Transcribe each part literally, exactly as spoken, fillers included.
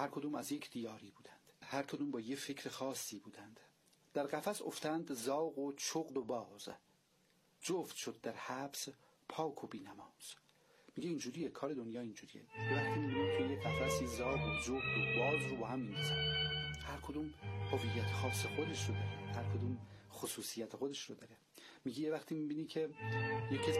هر کدوم از یک دیاری بودند، هر کدوم با یه فکر خاصی بودند. در قفس افتند زاغ و چغد و باز، جفت شد در حبس پاک و بی‌نماز. میگه اینجوریه، کار دنیا اینجوریه. وقتی میبینیم توی یه قفسی زاغ و جغد و باز رو با هم میندازن، هر کدوم هویت خاص خودش رو داره، هر کدوم خصوصیت خودش رو داره. میگه یه وقتی میبینی که یکی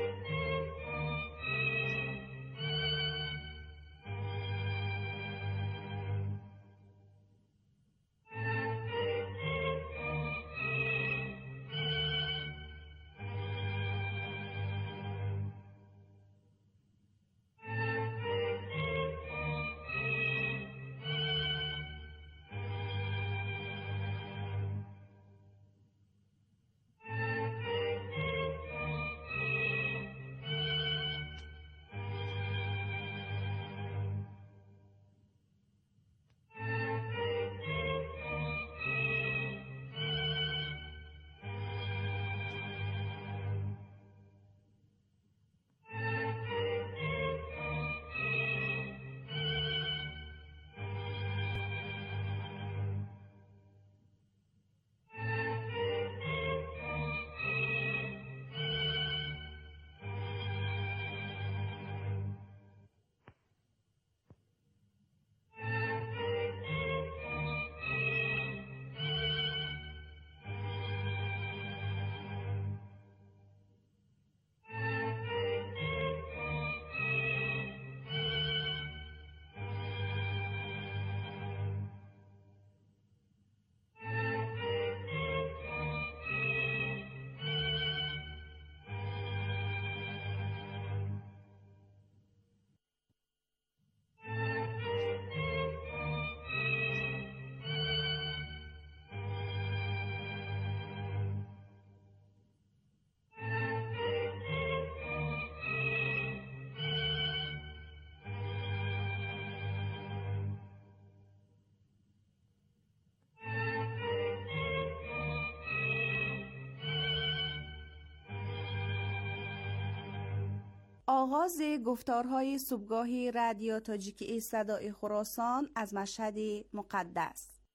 آغاز گفتارهای صبحگاهی رادیو تاجیکی صدای خراسان از مشهد مقدس.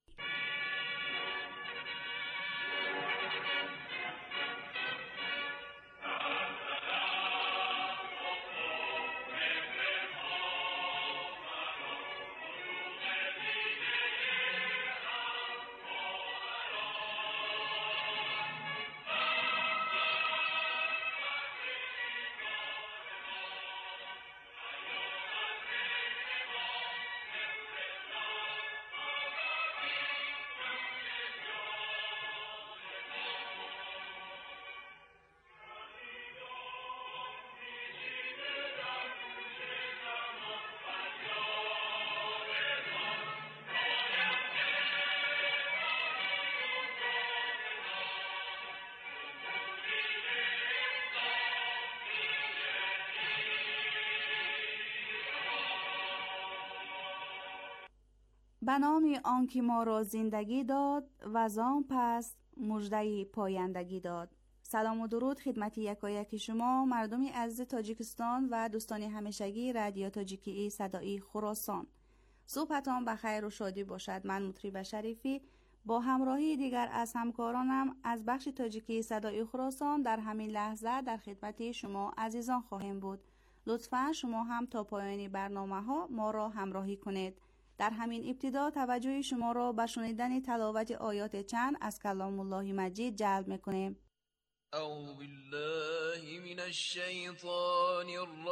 به نام آنکه ما را زندگی داد و زان پس مژده پایندگی داد. سلام و درود خدمت یکایک شما مردم عزیز تاجیکستان و دوستان همیشگی رادیو تاجیکی صدای خراسان. صبحتان بخیر و شادی باشد. من مطرب شریفی با همراهی دیگر از همکارانم از بخش تاجیکی صدای خراسان در همین لحظه در خدمت شما عزیزان خواهیم بود. لطفاً شما هم تا پایان برنامه ها ما را همراهی کنید. در همین ابتدا توجه شما را به شنیدن تلاوت آیات چند از کلام الله مجید جلب می‌کنیم. اعوذ بالله من الشیطان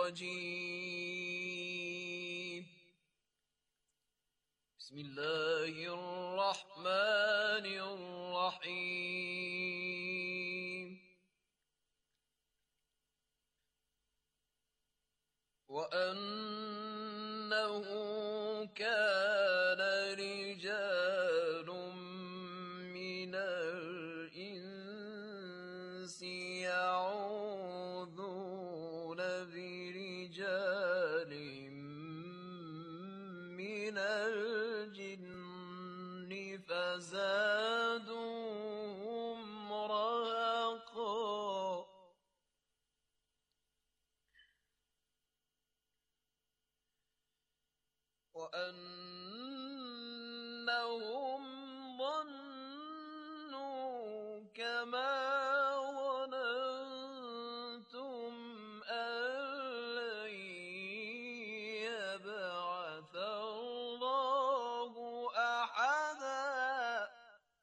الرجیم. بسم الله الرحمن الرحیم. وأنه كان رجال من الإنس يعوذون برجال من الجن فزادوهم رهقا. أنهم ظنوا كما ظننتم أن لن يبعث الله أحدا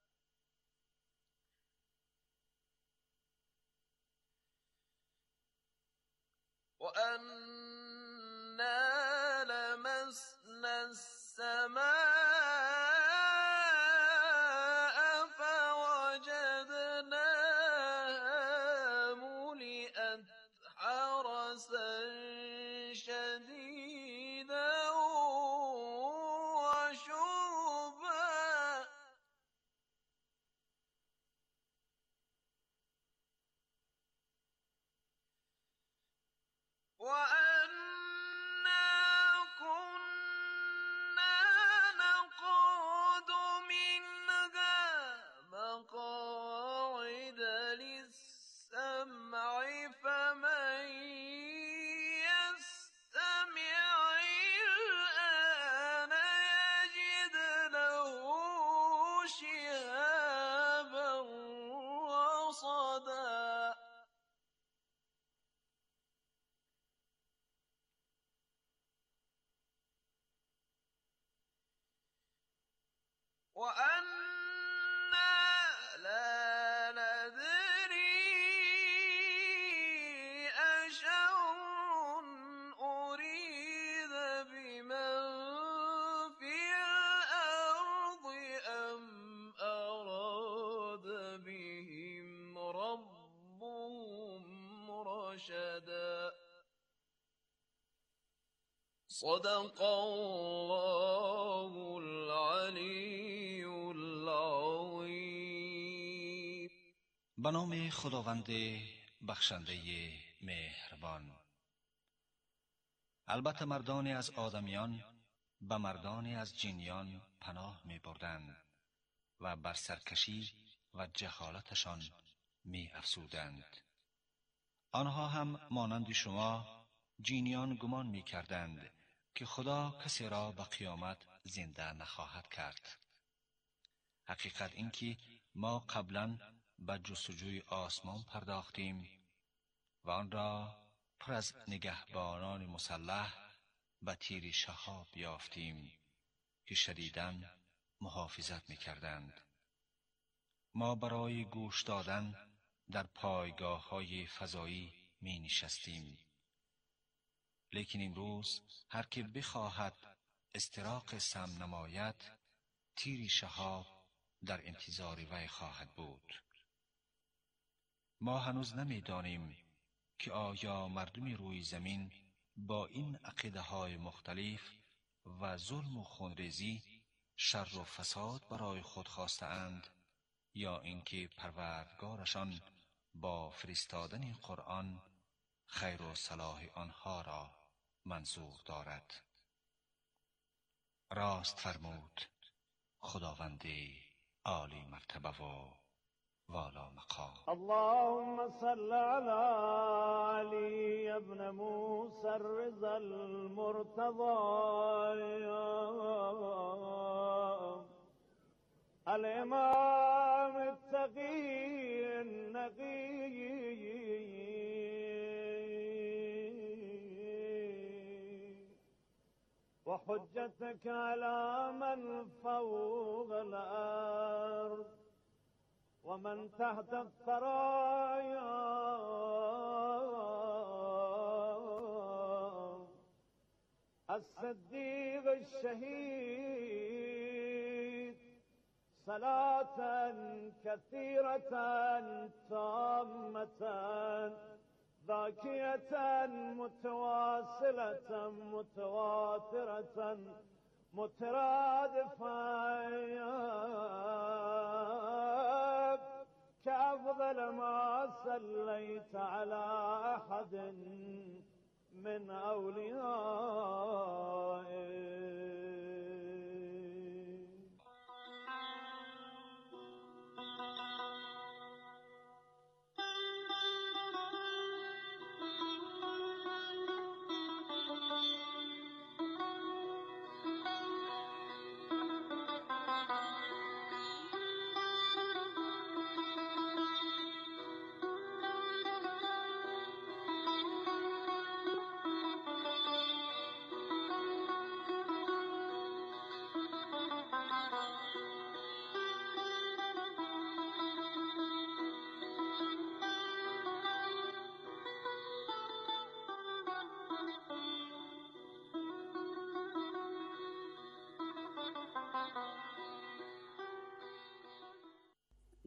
وأنا لمسنا السماء فوجدناها ملئت حرسا شديدا وشهبا وأنا كنا نقعد منها مقاعد للسمع فمن يستمع الآن يجد له شهابا رصدا وأنا لا ندري أشر أريد بمن في الأرض أم أراد بهم ربهم رشدا صدق الله العلی العظیم. به نام خداوند بخشنده مهربان. البته مردانی از آدمیان به مردانی از جنیان پناه می بردند و بر سرکشی و جهالتشان می افزودند. آنها هم مانند شما جنیان گمان می کردند که خدا کسی را به قیامت زنده نخواهد کرد. حقیقت این که ما قبلا به جستجوی آسمان پرداختیم و آن را پر از نگهبانان مسلح به تیر شهاب یافتیم که شدیداً محافظت می کردند. ما برای گوش دادن در پایگاه های فضایی می نشستیم. لیکن امروز هر که بخواهد استراق سم نماید، تیر شهاب در انتظار وی خواهد بود. ما هنوز نمی دانیم که آیا مردم روی زمین با این عقیده های مختلف و ظلم و خونریزی شر و فساد برای خود خواسته اند یا اینکه پروردگارشان با فرستادن قرآن خیر و صلاح آنها را منظور دارد. راست فرمود خداوند عالی مرتبه و والا مقام. اللهم صل على علي ابن موسى الرضا المرتضى الإمام التقي النقي وحجتك على من فوق الأرض ومن تحت الثرايا الصديق الشهيد صلاة كثيرة تامة ذاكية متواصلة متواترة مترادفة كأفضل ما صليت على أحد من أوليائك.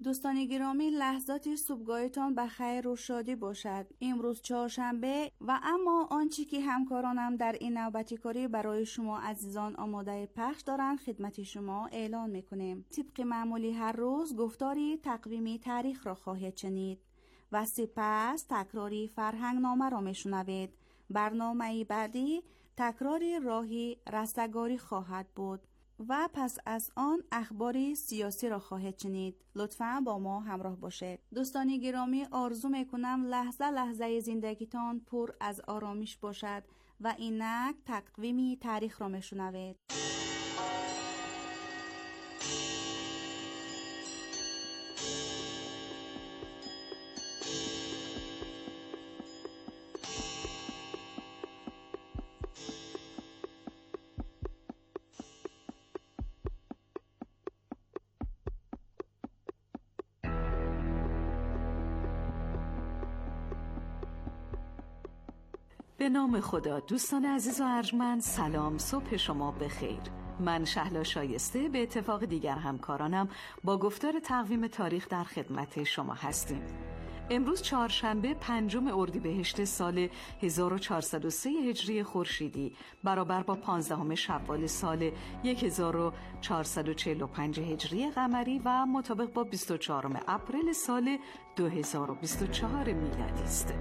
دوستان گرامی، لحظات صبحگاهتان به خیر و شادی باشد. امروز چهارشنبه و اما آنچه که همکارانم در این نوبتی کاری برای شما عزیزان آماده پخش دارند خدمت شما اعلان میکنیم. طبق معمولی هر روز گفتاری تقویمی تاریخ را خواهید شنید و سپس تکراری فرهنگ نامه را میشنوید. برنامه بعدی تکراری راهی رستگاری خواهد بود و پس از آن اخباری سیاسی را خواهید شنید. لطفاً با ما همراه باشید. دوستان گرامی، آرزو میکنم لحظه لحظه زندگیتان پر از آرامش باشد و اینک تقویمی تاریخ را میشنوید. به نام خدا. دوستان عزیز و ارجمند، سلام، صبح شما بخیر. من شهلا شایسته به اتفاق دیگر همکارانم با گفتار تقویم تاریخ در خدمت شما هستیم. امروز چهارشنبه پنجم اردیبهشت سال هزار و چهارصد و سه هجری خورشیدی برابر با پانزدهم شوال سال هزار و چهارصد و چهل و پنج هجری قمری و مطابق با بیست و چهارم اپریل سال دو هزار و بیست و چهار میلادی است.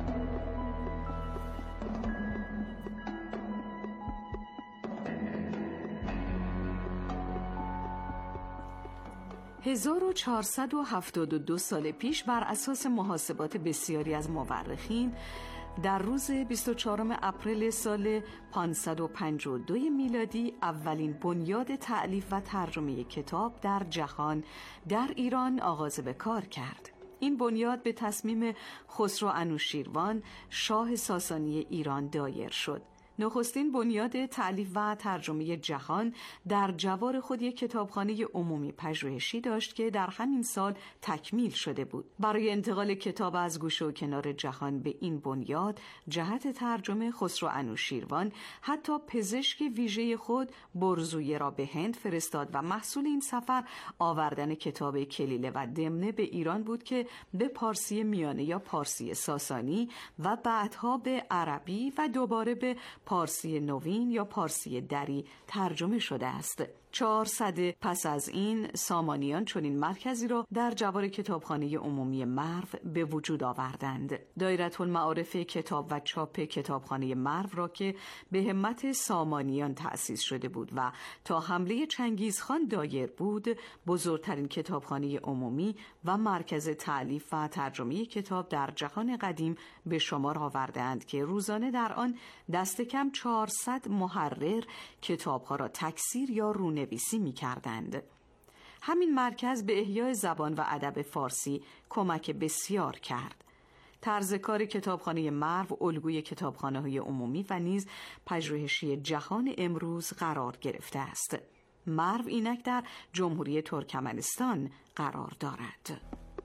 هزار و چهارصد و هفتاد و دو سال پیش بر اساس محاسبات بسیاری از مورخین در روز بیست و چهارم اپریل سال پانصد و پنجاه و دو میلادی اولین بنیاد تألیف و ترجمه کتاب در جهان در ایران آغاز به کار کرد. این بنیاد به تصمیم خسرو انوشیروان شاه ساسانی ایران دایر شد. نخستین بنیاد تألیف و ترجمه جهان در جوار خود یک کتابخانه عمومی پژوهشی داشت که در همین سال تکمیل شده بود. برای انتقال کتاب از گوشه و کنار جهان به این بنیاد جهت ترجمه خسرو انوشیروان حتی پزشک ویژه خود برزویه را به هند فرستاد و محصول این سفر آوردن کتاب کلیله و دمنه به ایران بود که به پارسی میانه یا پارسی ساسانی و بعدها به عربی و دوباره به پارسی نوین یا پارسی دری ترجمه شده است. چهار سده پس از این سامانیان چنین مرکزی را در جوار کتابخانه عمومی مرو به وجود آوردند. دایره المعارف کتاب و چاپ کتابخانه مرو را که به همت سامانیان تأسیس شده بود و تا حمله چنگیزخان دایر بود، بزرگترین کتابخانه عمومی و مرکز تألیف و ترجمه کتاب در جهان قدیم به شمار آوردند که روزانه در آن دست کم چهارصد محرر کتابها را تکثیر یا رونویسی می کردند. همین مرکز به احیای زبان و ادب فارسی کمک بسیار کرد. طرز کار کتابخانه مرو الگوی کتابخانه‌های عمومی و نیز پژوهشی جهان امروز قرار گرفته است. مرو اینک در جمهوری ترکمنستان قرار دارد.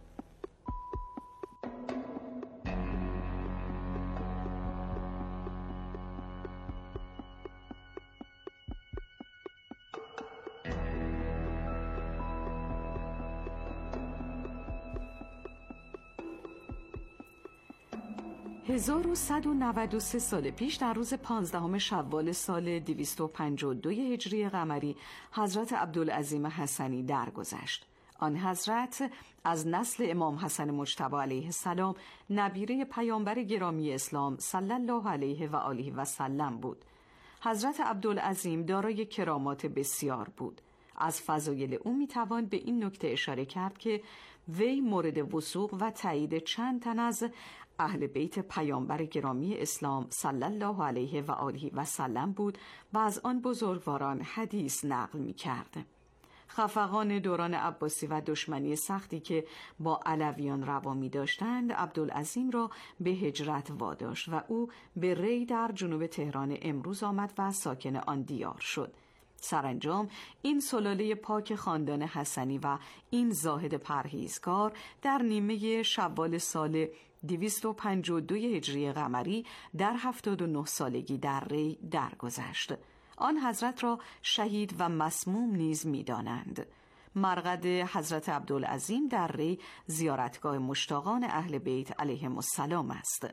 هزار و صد و نود و سه سال پیش در روز پانزدهم شوال سال دویست و پنجاه و دو هجری قمری حضرت عبدالعظیم حسنی درگذشت. آن حضرت از نسل امام حسن مجتبی علیه السلام نبیره پیامبر گرامی اسلام صلی الله علیه و آله و سلم بود. حضرت عبدالعظیم دارای کرامات بسیار بود. از فضایل او میتوان به این نکته اشاره کرد که وی مورد وثوق و تایید چند تن از اهل بیت پیامبر گرامی اسلام صلی الله علیه و آله و سلم بود و از آن بزرگواران حدیث نقل می کرد. خفقان دوران عباسی و دشمنی سختی که با علویان روا می داشتند عبدالعظیم را به هجرت واداشت و او به ری در جنوب تهران امروز آمد و ساکن آن دیار شد. سرانجام این سلاله پاک خاندان حسنی و این زاهد پرهیزکار در نیمه شوال سال دویست و پنجاه و دو هجری قمری در هفتاد و نه سالگی در ری درگذشت. آن حضرت را شهید و مسموم نیز می دانند. مرقد حضرت عبدالعظیم در ری زیارتگاه مشتاقان اهل بیت علیهم السلام است.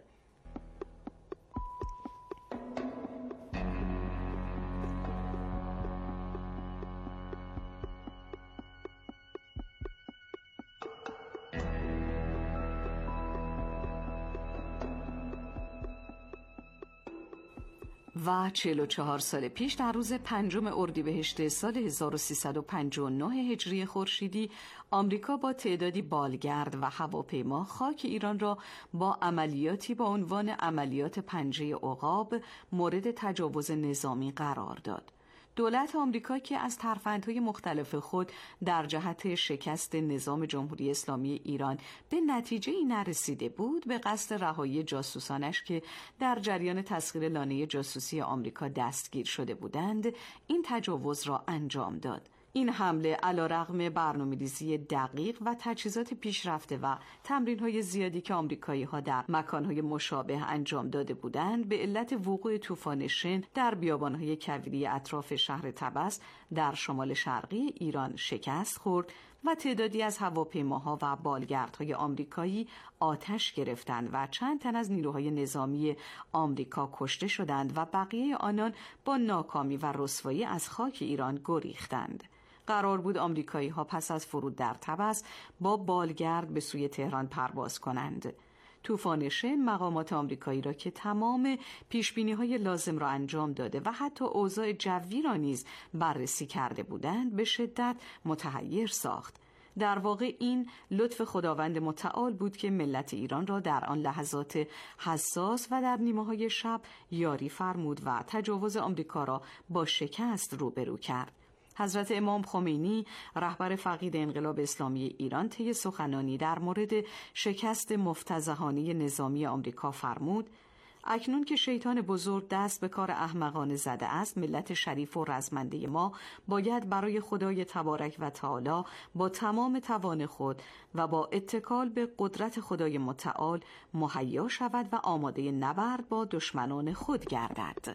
و چهل و چهار سال پیش در روز پنجم اردیبهشت سال هزار و سیصد و پنجاه و نه هجری خورشیدی آمریکا با تعدادی بالگرد و هواپیما خاک ایران را با عملیاتی با عنوان عملیات پنجه عقاب مورد تجاوز نظامی قرار داد. دولت آمریکا که از ترفندهای مختلف خود در جهت شکست نظام جمهوری اسلامی ایران به نتیجه ای نرسیده بود، به قصد رهایی جاسوسانش که در جریان تسخیر لانه جاسوسی آمریکا دستگیر شده بودند، این تجاوز را انجام داد. این حمله علیرغم برنامه‌ریزی دقیق و تجهیزات پیشرفته و تمرین‌های زیادی که آمریکایی‌ها در مکان‌های مشابه انجام داده بودند، به علت وقوع طوفان شن در بیابان‌های کویری اطراف شهر طبس در شمال شرقی ایران شکست خورد و تعدادی از هواپیماها و بالگردهای آمریکایی آتش گرفتند و چند تن از نیروهای نظامی آمریکا کشته شدند و بقیه آنان با ناکامی و رسوایی از خاک ایران گریختند. قرار بود آمریکایی ها پس از فرود در طبس با بالگرد به سوی تهران پرواز کنند. طوفان شن مقامات آمریکایی را که تمام پیشبینی‌های لازم را انجام داده و حتی اوضاع جوی را نیز بررسی کرده بودند، به شدت متحیر ساخت. در واقع این لطف خداوند متعال بود که ملت ایران را در آن لحظات حساس و در نیمه‌های شب یاری فرمود و تجاوز آمریکا را با شکست روبرو کرد. حضرت امام خمینی رهبر فقید انقلاب اسلامی ایران طی سخنانی در مورد شکست مفتضحانه نظامی آمریکا فرمود: اکنون که شیطان بزرگ دست به کار احمقانه زده است، ملت شریف و رزمنده ما باید برای خدای تبارک و تعالی با تمام توان خود و با اتکال به قدرت خدای متعال مهیا شود و آماده نبرد با دشمنان خود گردد.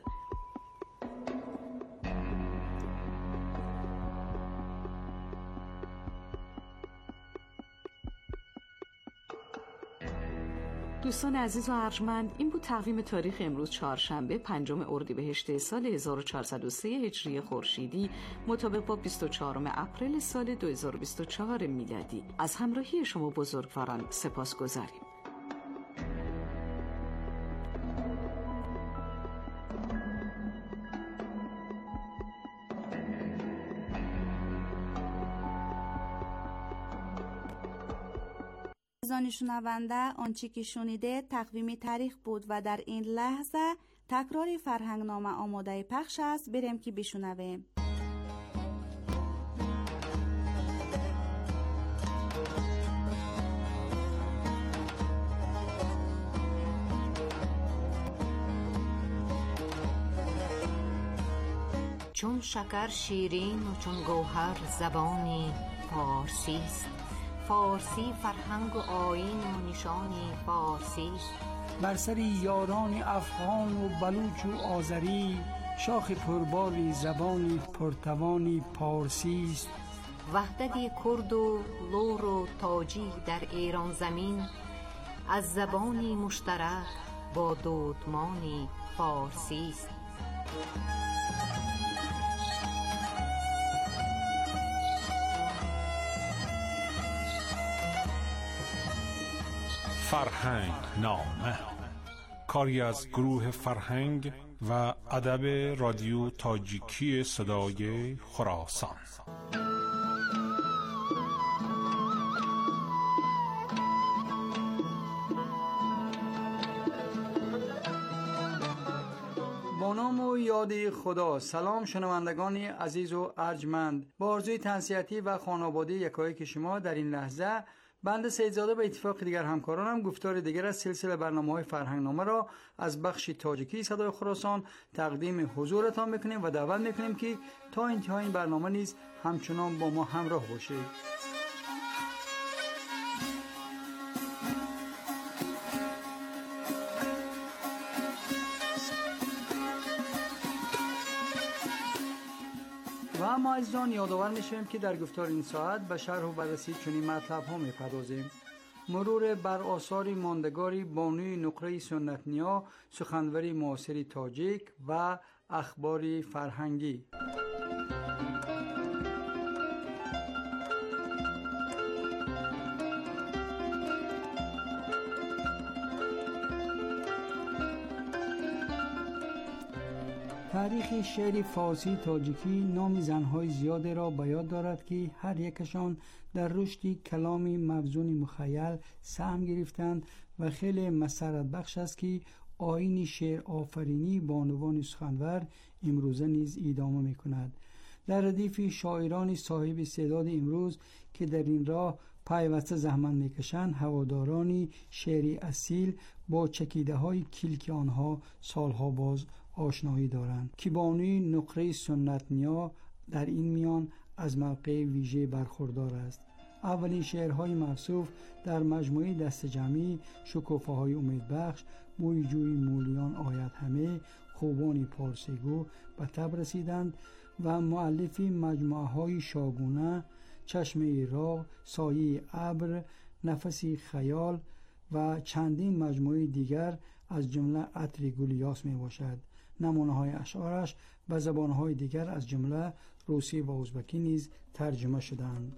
دوستان عزیز و ارجمند، این بود تقویم تاریخ امروز چهارشنبه پنجم اردیبهشت سال هزار و چهارصد و سه هجری خورشیدی مطابق با بیست و چهارم اپریل سال دو هزار و بیست و چهار میلادی. از همراهی شما بزرگواران سپاسگزاریم. عزیزان شنونده، آنچه که شنیده تقویم تاریخ بود و در این لحظه تکرار فرهنگنامه آماده پخش است. بریم که بشنویم. چون شکر شیرین و چون گوهر زبانی فارسی است، فارسی فرهنگ و آیین و نشانی فارسی است. بر سر یاران افغان و بلوچ و آذری، شاخ پرباری زبانی پرتوانی پارسی است. وحدت کرد و لور و تاجی در ایران زمین، از زبانی مشترک با دودمانی فارسی است. فرهنگ نامه، کاری از گروه فرهنگ و ادب رادیو تاجیکی صدای خراسان. با نام و یاد خدا. سلام شنوندگان عزیز و ارجمند، با آرزوی تنصیحاتی و خانواده یکایک شما در این لحظه بنده سیدزاده به اتفاق دیگر همکارانم گفتار دیگر از سلسله برنامه‌های فرهنگنامه را از بخش تاجیکی صدای خراسان تقدیم حضورتان میکنیم و دعوت میکنیم که تا انتهای این برنامه نیز همچنان با ما همراه باشید. و اما عزیزان یادآور میشیم که در گفتار این ساعت به شرح و بررسی چنین مطلب ها میپردازیم: مرور بر آثار ماندگاری بانوی نقره سنت نیا، سخنوری معاصر تاجیک و اخبار فرهنگی. تاریخ شعر فارسی تاجیکی نام زنهای زیاده را به یاد دارد که هر یکشان در رشد کلامی موزون مخیل سهم گرفتند و خیلی مسرت بخش است که آیین شعر آفرینی بانوان سخنور امروزه نیز ادامه می کند. در ردیف شاعران صاحب استعداد امروز که در این راه پیوسته زحمت میکشند، هوادارانی شعری اصیل با چکیده های کلیک آنها سالها باز آشنایی دارند که بانوی نقره سنت نیا در این میان از موقع ویژه برخوردار است. اولین شعرهای موصوف در مجموعه دست جمعی شکوفه‌های امیدبخش، بوی جوی مولیان آید همه، خوبانی پارسیگو به تب رسیدند و مؤلفی مجموعه های شاگونه، چشم ایراق، سایه ابر، نفسی خیال و چندین مجموعه دیگر از جمله عطر گل یاس می باشد. نمونه های اشعارش به زبان های دیگر از جمله روسی و ازبکی نیز ترجمه شدند.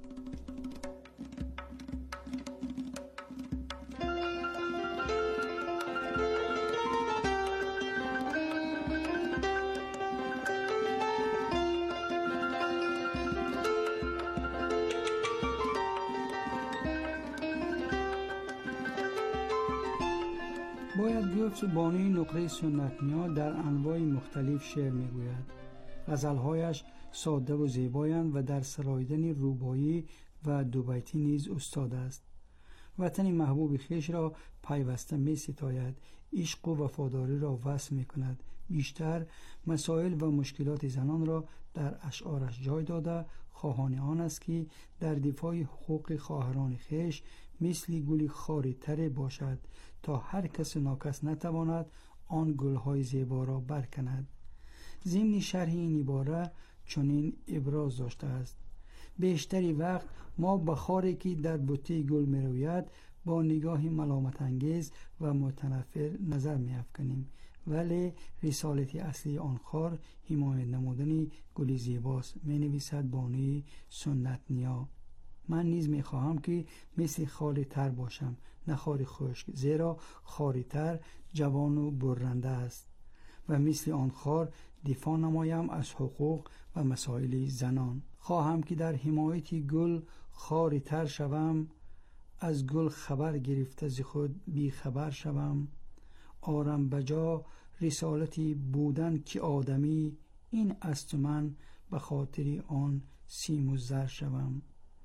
باید گفت بانوی نقره سنت نیا در انواع مختلف شعر میگوید. غزلهایش ساده و زیبایند و در سراییدن روبایی و دوبیتی نیز استاد است. وطن محبوب خویش را پیوسته می ستاید، عشق و وفاداری را وصف می کند. بیشتر مسائل و مشکلات زنان را در اشعارش جای داده، خواهان آن است که در دفاع حقوق خواهران خویش مثل گلی خاری تر باشد تا هر کس ناکس نتواند آن گلهای زیبا را برکند. ضمن شرح این عباره چنین ابراز داشته است: بیشتری وقت ما به خاری که در بوته گل می روید با نگاه ملامت انگیز و متنفر نظر می افکنیم، ولی رسالت اصلی آن خار حمایت نمودن گل زیباست. می نویسد بانوی سنت نیا. من نیز می خواهم که مثل خاری تر باشم، نه خاری خشک، زیرا خاری تر جوان و برنده است و مثل آن خار دفاع نمایم از حقوق و مسائل زنان. خواهم که در حمایت گل خاری تر شوم، از گل خبر گرفته ز خود بی خبر شوم. آرم بجا رسالتی بودن که آدمی، این است من به خاطر آن سیم و زر شوم.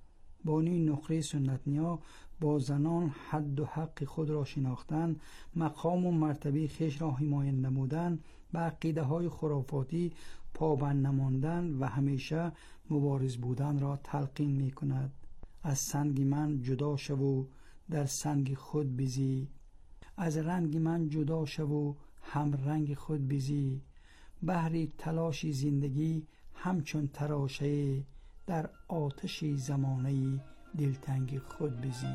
بانوی نقره سنت نیا با زنان حد و حق خود را شناختن، مقام و مرتبه خویش را حمایت نمودن، به عقیده های خرافاتی پابند نماندن و همیشه مبارز بودن را تلقین می کند. از سنگ من جدا شو در سنگ خود بزی، از رنگ من جدا شو هم رنگ خود بزی. بحر تلاش زندگی همچون تراشه، در آتش زمانه دلتنگ خود بزی.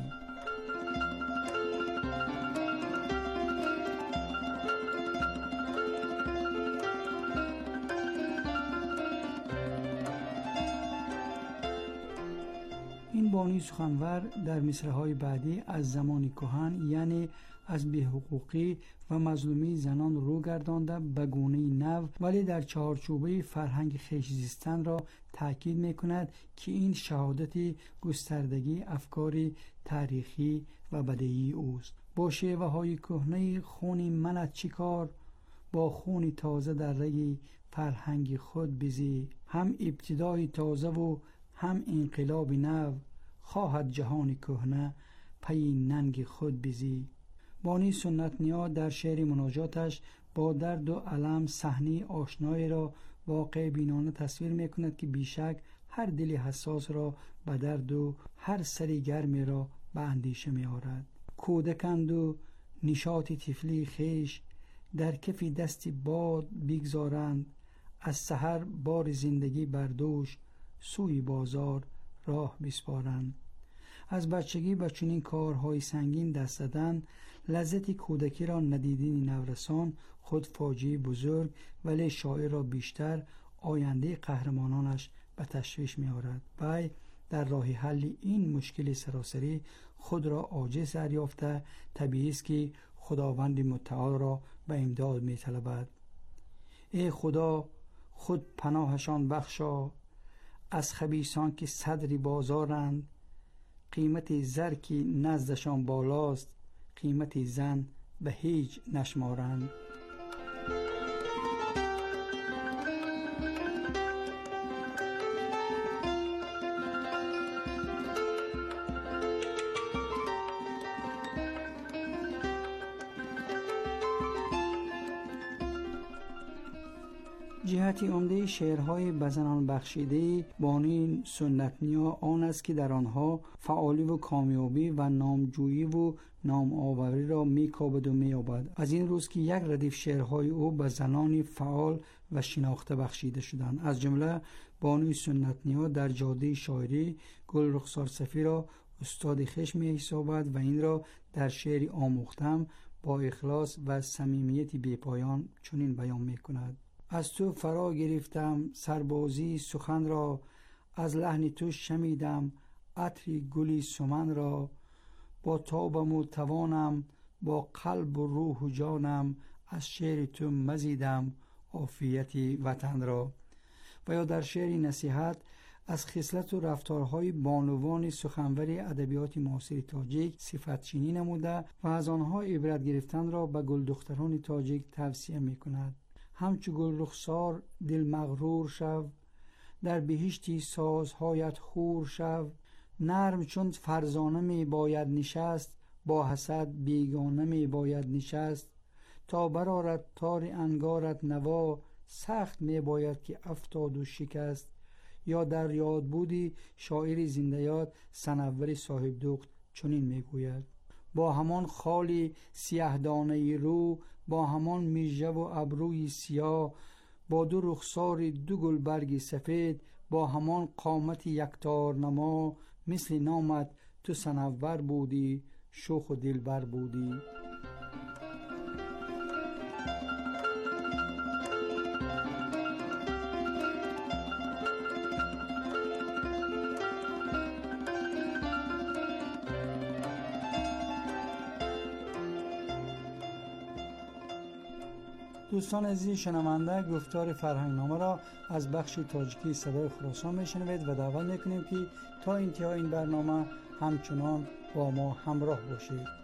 این بانوی سخنور در مصرع‌های بعدی از زمان کهن، یعنی از بی‌حقوقی و مظلومی زنان رو گردانده به گونه نو، ولی در چهارچوبه فرهنگ خویش زیستن را تاکید می‌کند که این شهادت گستردگی افکار تاریخی و بدیعی اوست. با شیوه‌های کهنه خون منت چیکار، با خون تازه در رگ فرهنگ خود بزی. هم ابتدای تازه و هم انقلاب نو، خواهد جهان کهنه پی ننگ خود بزی. بانوی سنت نیا در شعر مناجاتش با درد و الم صحنه آشنایی را واقع بینانه تصویر میکند که بیشک هر دل حساس را به درد و هر سری گرمی را به اندیشه می‌آورد. کودکند و نشاط طفلی خویش، در کف دست باد بگذارند. از سحر بار زندگی بر دوش، سوی بازار راه بسپارند. از بچگی به چنین کارهای سنگین دست زدن لذت کودکی را ندیدین نورسان خود فاجعه بزرگ، ولی شاعر را بیشتر آینده قهرمانانش به تشویش می آورد. وی در راه حل این مشکل سراسری خود را عاجز دریافته، طبیعی است که خداوند متعال را به امداد می طلبد. ای خدا خود پناهشان بخشا، از خبیثان که صدری بازارند. قیمت زر که نزدشان بالاست، قیمت زن به هیچ نشمارند. جهتی عمده شعرهای به زنان بخشیده بانی سنت‌نیا آن است که در آنها فعالی و کامیابی و نامجویی و نام‌آوری را می‌کاود و می‌یابد. از این روز که یک ردیف شعرهای او به زنان فعال و شناخته بخشیده شدند. از جمله بانی سنت‌نیا در جاده شاعری گل رخسار صفی را استاد خویش می‌حسابد و این را در شعری آموختم با اخلاص و صمیمیت بی‌پایان چنین بیان می‌کند: از تو فرا گرفتم سربازی سخن را، از لحن تو شمیدم عطر گلی سمن را. با تابم و توانم با قلب و روح و جانم، از شعر تو مزیدم عافیت وطن را. و یا در شعر نصیحت از خصلت و رفتارهای بانوان سخنور ادبیات معاصر تاجیک صفت‌چینی نموده و از آنها عبرت گرفتن را به گل دختران تاجیک توصیه می‌کند. همچو گل رخسار دل مغرور شو، در بهشتی سازهایت خور شو. نرم چون فرزانه می باید نشست، با حسد بیگانه می باید نشست. تا برآرد تار انگارت نوا، سخت می باید که افتاد و شکست. یا در یاد بودی شاعر زنده یاد صنوبر صاحب دخت چنین می گوید: با همان خالی سیاه دانه رو، با همان میژه و ابروی سیاه، با دو رخسار دو گل برگ سفید، با همان قامت یکتار نما. مثل نامت تو صنوبر بودی، شوخ و دلبر بودی. دوستان عزیز شنونده، گفتار فرهنگنامه را از بخش تاجیکی صدای خراسان میشنوید و دعوت میکنیم که تا انتهای این برنامه همچنان با ما همراه باشید.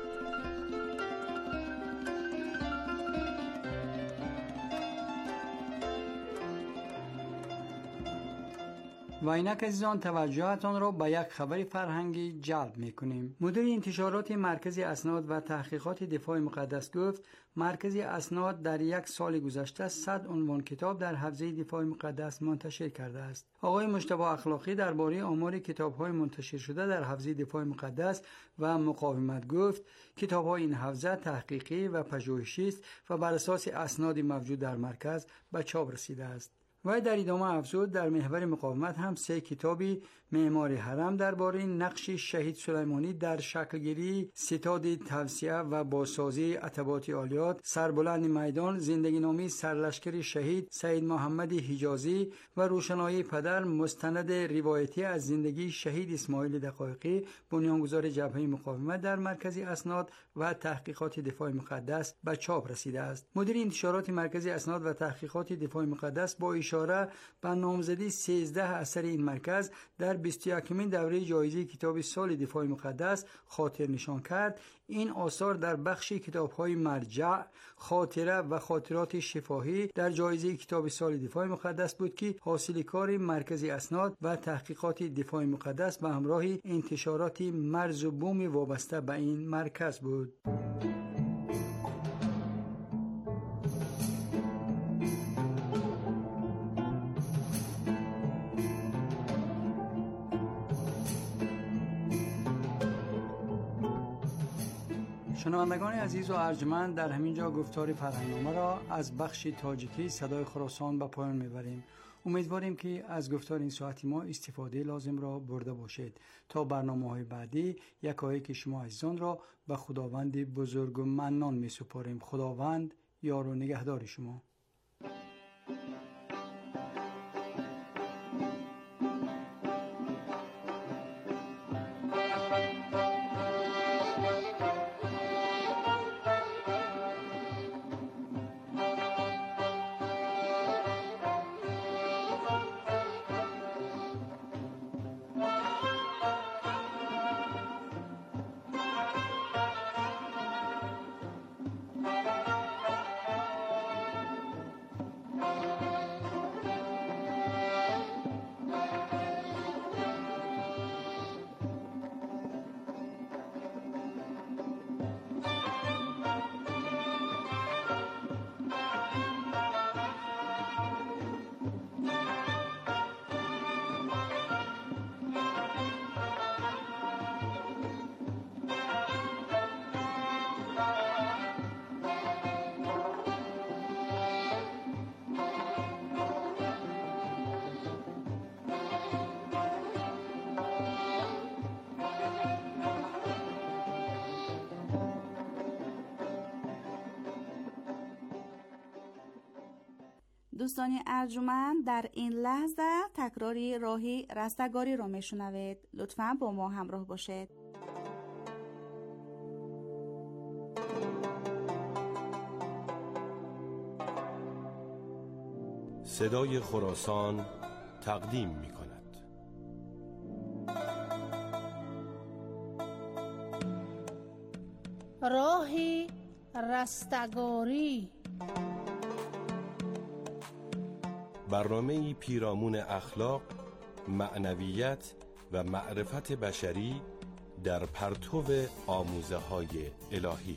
و اینک عزیزان توجهتان را به یک خبر فرهنگی جلب میکنیم. مدیر انتشارات مرکز اسناد و تحقیقات دفاع مقدس گفت مرکز اسناد در یک سال گذشته صد عنوان کتاب در حوزه دفاع مقدس منتشر کرده است. آقای مجتبی اخلاقی درباره آمار کتاب‌های منتشر شده در حوزه دفاع مقدس و مقاومت گفت کتاب‌های این حوزه تحقیقی و پژوهشی است و بر اساس اسناد موجود در مرکز به چاپ رسیده است. و در ادامه افزود در محور مقاومت هم سه کتابی معمار حرم درباره نقش شهید سلیمانی در شکلگیری ستاد توسعه و بازسازی عتبات عالیات، سربلند میدان، زندگی نامه سرلشکر شهید سید محمد حجازی و روشنایی پدر مستند روایتی از زندگی شهید اسماعیل دقایقی بنیانگذار جبهه مقاومت در مرکز اسناد و تحقیقات دفاع مقدس به چاپ رسیده است. مدیر انتشارات مرکز اسناد و تحقیقات دفاع مقدس با اشاره به نامزدی سیزده اثر این مرکز در بیست و یکمین دوره جایزه کتاب سال دفاع مقدس خاطر نشان کرد. این آثار در بخش کتاب‌های مرجع، خاطره و خاطرات شفاهی در جایزه کتاب سال دفاع مقدس بود که حاصل کار مرکز اسناد و تحقیقات دفاع مقدس به همراه انتشارات مرز و بوم وابسته به این مرکز بود. شنوندگان عزیز و ارجمند، در همین جا گفتار فرهنگنامه را از بخش تاجیکی صدای خراسان به پایان میبریم. امیدواریم که از گفتار این ساعتی ما استفاده لازم را برده باشید. تا برنامه‌های بعدی یکایک شما عزیزان را به خداوند بزرگ و منان می سپاریم. خداوند یار و نگهدار شما. دوستان ارجمند، در این لحظه تکراری راهی رستگاری را میشنوید. لطفاً با ما همراه باشید. صدای خراسان تقدیم می کند. راهی رستگاری، برنامه‌ای پیرامون اخلاق، معنویت و معرفت بشری در پرتو آموزه‌های الهی.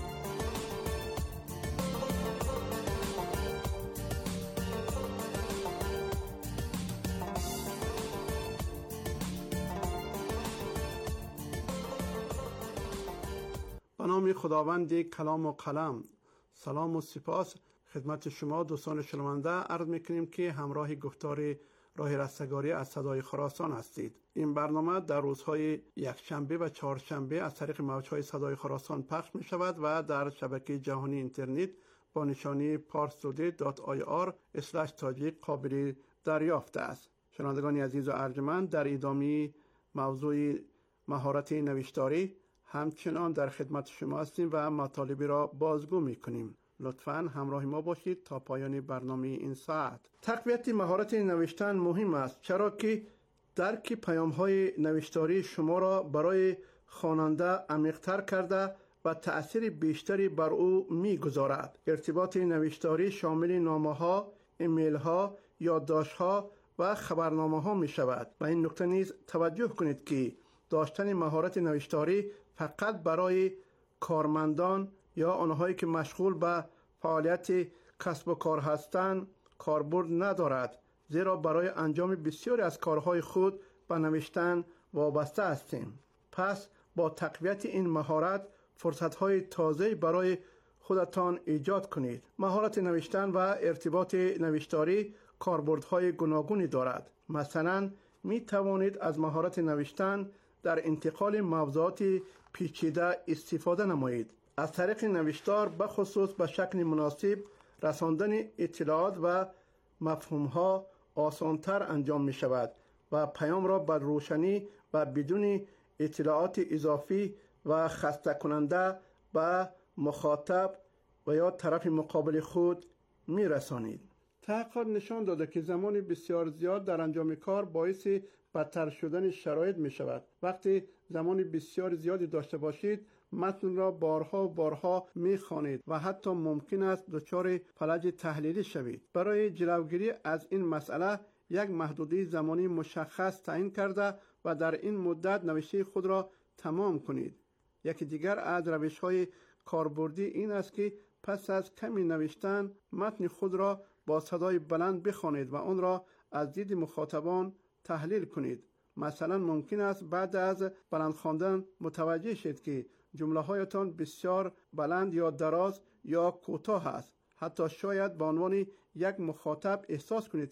به نام خداوند کلام و قلم، سلام و سپاس خدمت شما دوستان شنونده عرض میکنیم که همراه گفتار راه رستگاری از صدای خراسان هستید. این برنامه در روزهای یکشنبه و چهارشنبه از طریق موجهای صدای خراسان پخش می شود و در شبکه جهانی اینترنت با نشانی پارستودی دات آی آر اسلش تاجیک قابل دریافت است. شنوندگان عزیز و ارجمند، در ادامه موضوع مهارت نوشتاری همچنان در خدمت شما هستیم و مطالبی را بازگو میکنیم. لطفاً همراه ما باشید تا پایان برنامه این ساعت. تقویت مهارت نوشتن مهم است، چرا که درک پیام‌های نوشتاری شما را برای خواننده عمیق‌تر کرده و تأثیر بیشتری بر او می‌گذارد. ارتباط نوشتاری شامل نامه‌ها، ایمیل‌ها، یادداشت‌ها و خبرنامه‌ها می‌شود. و این نکته نیز توجه کنید که داشتن مهارت نوشتاری فقط برای کارمندان یا آنهایی که مشغول به فعالیت کسب و کار هستند کاربرد ندارد، زیرا برای انجام بسیاری از کارهای خود به نوشتن وابسته هستیم. پس با تقویت این مهارت فرصت‌های تازه برای خودتان ایجاد کنید. مهارت نوشتن و ارتباط نوشتاری کاربردهای گوناگونی دارد. مثلا می توانید از مهارت نوشتن در انتقال موضوعات پیچیده استفاده نمایید. از طریق نوشتار به خصوص به شکل مناسب رساندن اطلاعات و مفهوم‌ها آسان‌تر انجام می شود و پیام را به روشنی و بدون اطلاعات اضافی و خسته کننده به مخاطب و یا طرف مقابل خود می رسانید. تحقیقات نشان داده که زمان بسیار زیاد در انجام کار باعث بدتر شدن شرایط می شود. وقتی زمان بسیار زیادی داشته باشید متن را بارها و بارها می خوانید و حتی ممکن است دچار فلج تحلیلی شوید. برای جلوگیری از این مسئله یک محدوده زمانی مشخص تعیین کرده و در این مدت نوشته خود را تمام کنید. یکی دیگر از روش‌های کاربردی این است که پس از کمی نوشتن متن خود را با صدای بلند بخوانید و آن را از دید مخاطبان تحلیل کنید. مثلا ممکن است بعد از بلند خواندن متوجه شید که جمله هایتان بسیار بلند یا دراز یا کوتاه است. حتی شاید به عنوان یک مخاطب احساس کنید که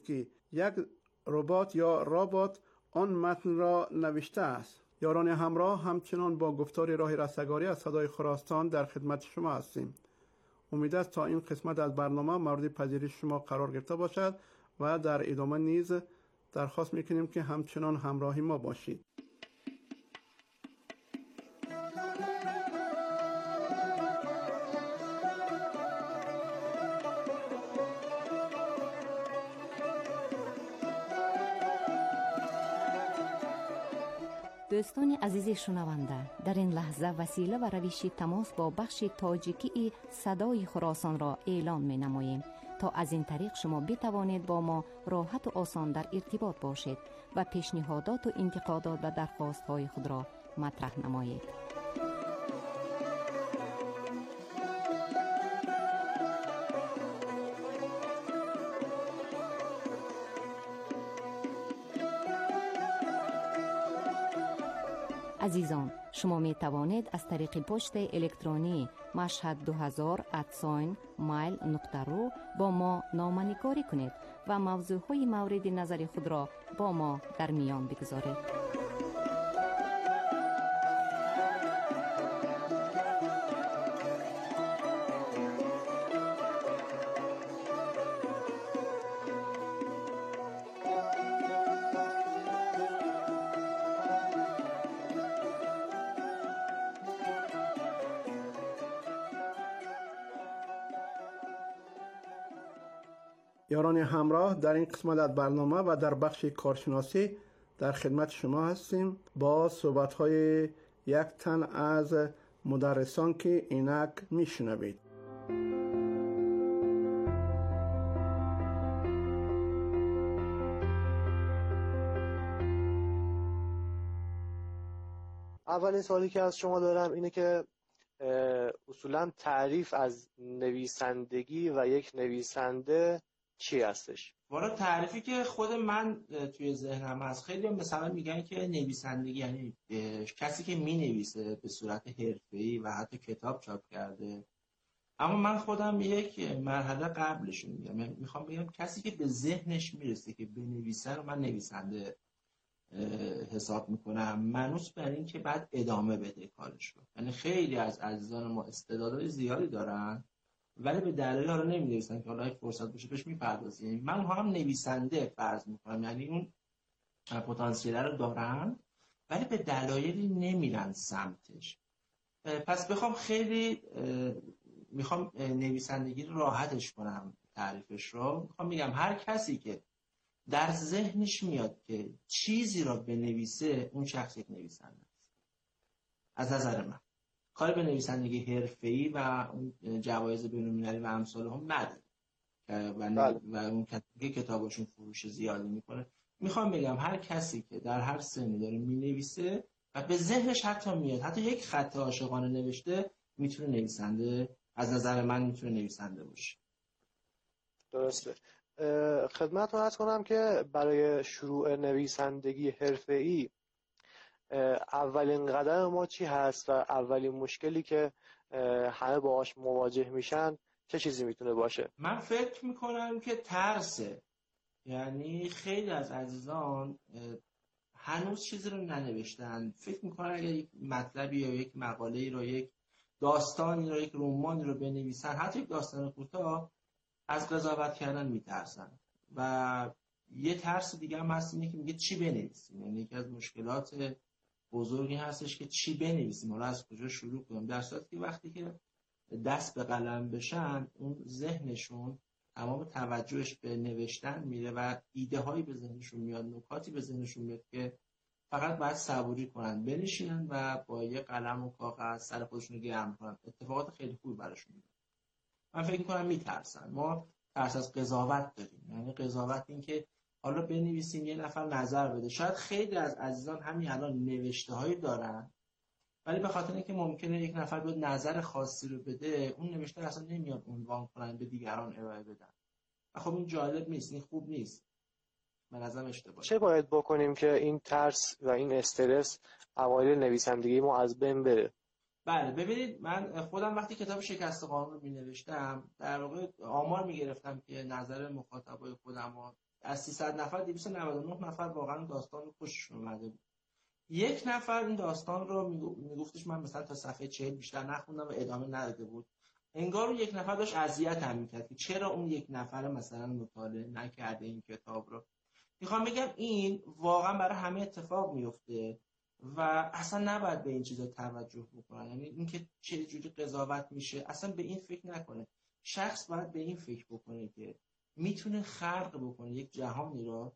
یک ربات یا رابات آن متن را نوشته است. یاران همراه، همچنان با گفتار راه رستگاری از صدای خراسان در خدمت شما هستیم. امید است تا این قسمت از برنامه مورد پذیرش شما قرار گرفته باشد و در ادامه نیز درخواست میکنیم که همچنان همراهی ما باشید. دوستان عزیز شنونده، در این لحظه وسیله و روش تماس با بخش تاجیکی صدای خراسان را اعلان می نماییم تا از این طریق شما بتوانید با ما راحت و آسان در ارتباط باشید و پیشنهادات و انتقادات و درخواست های خود را مطرح نمایید. عزیزان، شما می توانید از طریق پست الکترونی مشهد دو هزار ات مایل نقطه رو با ما نامه‌نگاری کنید و موضوعهای مورد نظر خود را با ما در میان بگذارید. یاران همراه، در این قسمت از برنامه و در بخش کارشناسی در خدمت شما هستیم با صحبت‌های یک تن از مدرسان که اینک میشنوید. اولین سوالی که از شما دارم اینه که اصولاً تعریف از نویسندگی و یک نویسنده چی هستش؟ والا تعریفی که خود من توی ذهنم هست، خیلی مثلا میگن که نویسندگی یعنی کسی که مینویسه به صورت حرفه‌ای و حتی کتاب چاپ کرده. اما من خودم یک مرحله قبلش میگم، میخوام بگم کسی که به ذهنش میرسه که بنویسه رو من نویسنده حساب میکنم، منوس بر این که بعد ادامه بده کارش رو. یعنی خیلی از عزیزان ما استعدادهای زیادی دارن ولی به دلایل رو نمی‌نویسن که حالا یک فرصت بشه بهش میپردازیم. من هم نویسنده فرض میکنم، یعنی اون پتانسیل رو دارن ولی به دلایلی نمیرن سمتش. پس بخوام خیلی میخوام نویسندگی رو راحتش کنم تعریفش رو، میخوام بگم هر کسی که در ذهنش میاد که چیزی را بنویسه اون شخص یک نویسنده است. از نظر من کار به نویسندگی حرفه‌ای و اون جوایز بین‌المللی و امثال هم نداره و, و اون که کتاباشون فروش زیادی میکنه. میخوام بگم هر کسی که در هر سنی داره مینویسه و به ذهنش حتی میاد حتی یک خط عاشقانه نوشته، میتونه نویسنده، از نظر من میتونه نویسنده باشه. درسته. خدمتتون عرض کنم که برای شروع نویسندگی حرفه‌ای اولین قدم ما چی هست و اولین مشکلی که همه باهاش مواجه میشن چه چیزی میتونه باشه؟ من فکر میکنم که ترسه. یعنی خیلی از عزیزان هنوز چیزی رو ننوشتن، فکر میکنن اگر یک مطلبی یا یک مقاله‌ای رو، یک داستانی رو، یک رمانی رو بنویسن، حتی یک داستان کوتاه، از قضاوت کردن میترسن. و یه ترس دیگه هم هست اینه که میگه چی بنویسیم. یعنی یکی از مشکلات بزرگی هستش که چی بنویسیم، حالا از کجا شروع کنیم، در صورتی که وقتی که دست به قلم بشن اون ذهنشون تمام توجهش به نوشتن میره و ایده هایی به ذهنشون میاد، نکاتی به ذهنشون میاد که فقط باید صبوری کنن، بنشینن و با یه قلم و کاغذ سر خودشون رو گرم کنن، اتفاقات خیلی خوبی براشون میاد. من فکر میکنم میترسن. ما ترس از قضاوت داریم، یعنی قضاوت این که حالا بنویسیم یه نفر نظر بده. شاید خیلی از عزیزان همین الان نوشته هایی دارن ولی به خاطر اینکه ممکنه یک نفر بیاد نظر خاصی رو بده، اون نوشته اصلا نمیاد عنوان کنن به دیگران ارائه بدن. و خب این جالب نیست، این خوب نیست، به نظرم اشتباهه. چه باید بکنیم که این ترس و این استرس اوایل نویسندگی ما از بین بره؟ بله ببینید، من خودم وقتی کتاب شکست قانون رو می نوشتم در واقع آمار می گرفتم که نظر مخاطبای خودم رو از سیصد نفر دویست و نود و نه نفر واقعا داستان رو خوششون اومده بود. یک نفر این داستان رو میگفتش من مثلا تا صفحه چهل بیشتر نخوندم و ادامه نداده بود. انگار یک نفر داشت اذیت هم میکرد که چرا اون یک نفر مثلا مطالعه نکرده این کتاب رو. میخوام بگم این واقعا برای همه اتفاق میفته و اصلا نباید به این چیزا توجه بکنن. یعنی اینکه چه جوری قضاوت میشه اصلا به این فکر نکنه. شخص باید به این فکر بکنه که میتونه خلق بکنه یک جهانی رو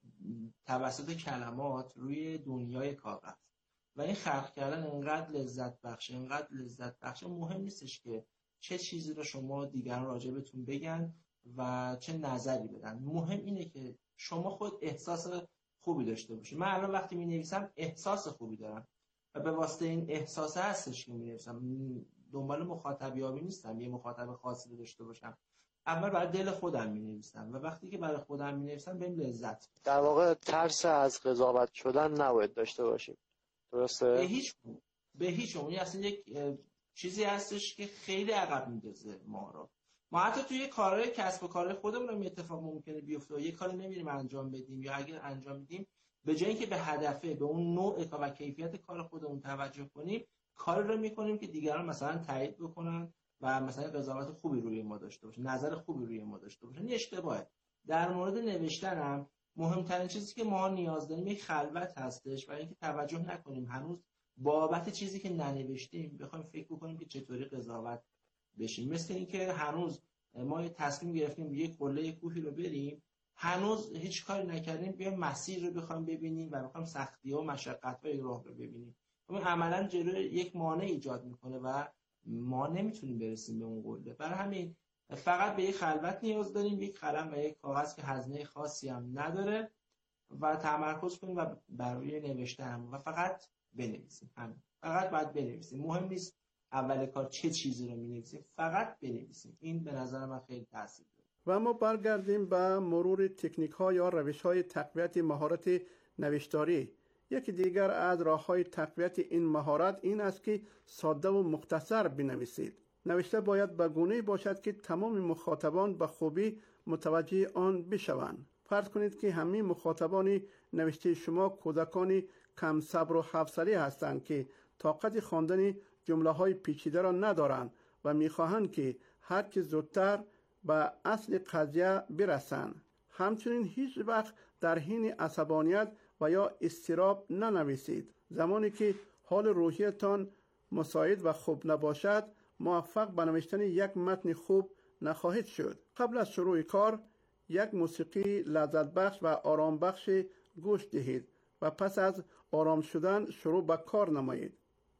توسط کلمات روی دنیای کاغذ و این خلق کردن انقدر لذت بخشه انقدر لذت بخشه. مهم نیستش که چه چیزی رو شما دیگران راجع بهتون بگن و چه نظری بدن، مهم اینه که شما خود احساس خوبی داشته باشید. من الان وقتی می نویسم احساس خوبی دارم و به واسطه این احساس هستش که می نویسم. دنبال مخاطبیابی نیستم یه مخاطب خاصی رو داشته باشم. اول برای دل خودم می نویسم و وقتی که برای خودم می نویسم بهم لذت. در واقع ترس از قضاوت شدن نباید داشته باشیم. درسته؟ به هیچ به هیچ اون اصلا یک چیزی هستش که خیلی عقب میندازه ما رو. ما حتی توی کارهای کسب و کارهای خودمون هم اتفاق ممکنه بیفته و یه کاری نمیریم انجام بدیم یا اگر انجام میدیم به جای اینکه به هدفه به اون نوع و کیفیت کار خودمون توجه کنیم کاری رو میکنیم که دیگران مثلا تایید بکنن و مثلا قضاوت خوبی روی ما داشته باشن، نظر خوبی روی ما داشته باشن. این اشتباهه. در مورد نوشتن هم مهمترین چیزی که ما نیاز داریم یک خلوت هستش و اینکه توجه نکنیم هنوز بابت چیزی که ننوشتیم بخوایم فکر بکنیم که چطوری قضاوت بشیم. مثل اینکه هنوز ما یه تصمیم گرفتیم یک قله کوهی رو بریم، هنوز هیچ کاری نکردیم بیایم مسیر رو بخوایم ببینیم و بخوایم سختی‌ها و مشقت‌های راه رو ببینیم. اون عملاً جلوی یک مانع ایجاد میکنه و ما نمیتونیم برسیم به اون قله. برای همین فقط به یک خلوت نیاز داریم، یک قلم و یک کاغذ که هزینه خاصی هم نداره و تمرکز کنیم و برای نوشتن و فقط بنویسیم. همین. فقط باید بنویسیم. مهم نیست اول کار چه چیزی رو می‌نویسیم، فقط بنویسیم. این به نظر من خیلی تاثیر داره. و ما برگردیم به مرور تکنیک‌ها یا روش‌های تقویت مهارت نوشتاری. یکی دیگر از راه‌های تقویت این مهارت این است که ساده و مختصر بنویسید. نوشته باید به گونه‌ای باشد که تمام مخاطبان به خوبی متوجه آن بشوند. فرض کنید که همه مخاطبان نوشته شما کودکان کم صبر و حوصله هستند که طاقت خواندن جمله‌های پیچیده را ندارند و می‌خواهند که هر چه زودتر به اصل قضیه برسند. همچنین هیچ وقت در حین عصبانیت و یا اضطراب ننویسید. زمانی که حال روحیتان مساعد و خوب نباشد موفق به نوشتن یک متن خوب نخواهید شد. قبل از شروع کار یک موسیقی لذت بخش و آرام بخش گوش دهید و پس از آرام شدن شروع به کار نمایید.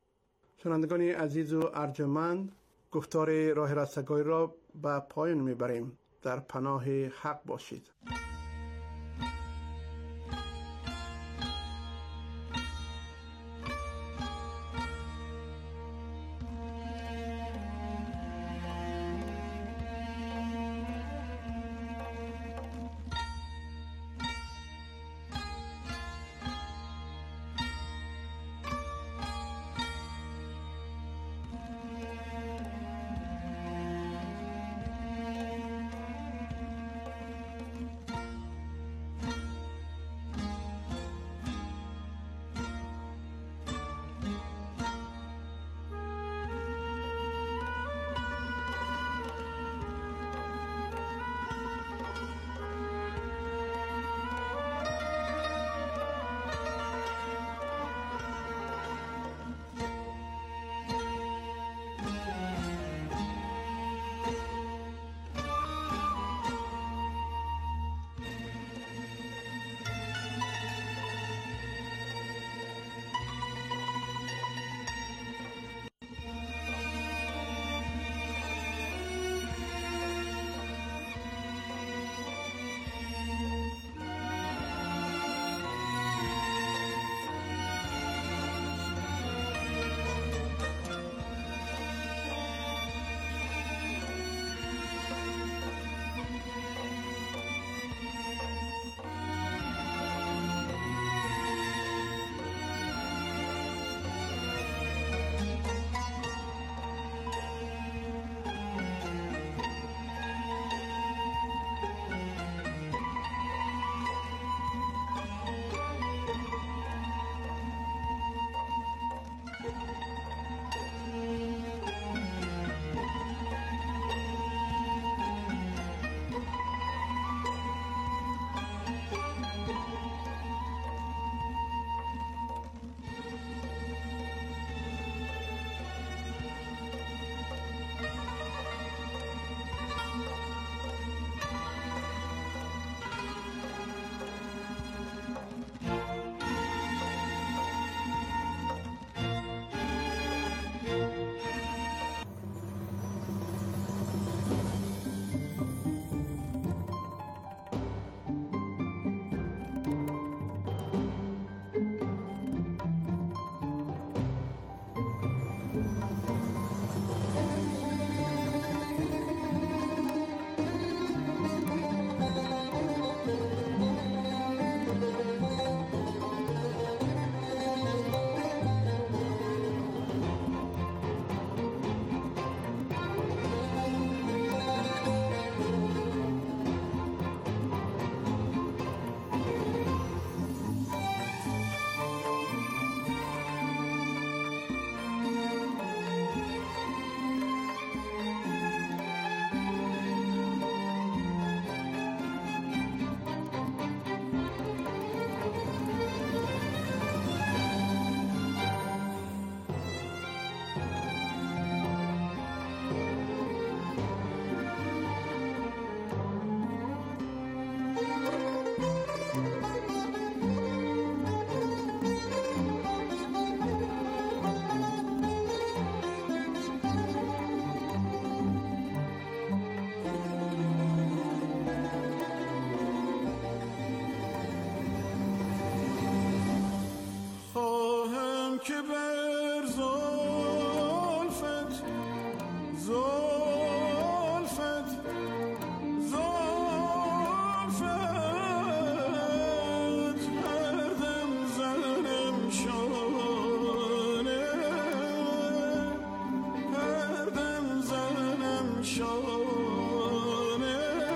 شنوندگان عزیز و ارجمند، گفتار راه رستگاری را به پایان میبریم. در پناه حق باشید. که بر زلفت زلفت زلفت هر دم زنم شانه هر دم زنم شانه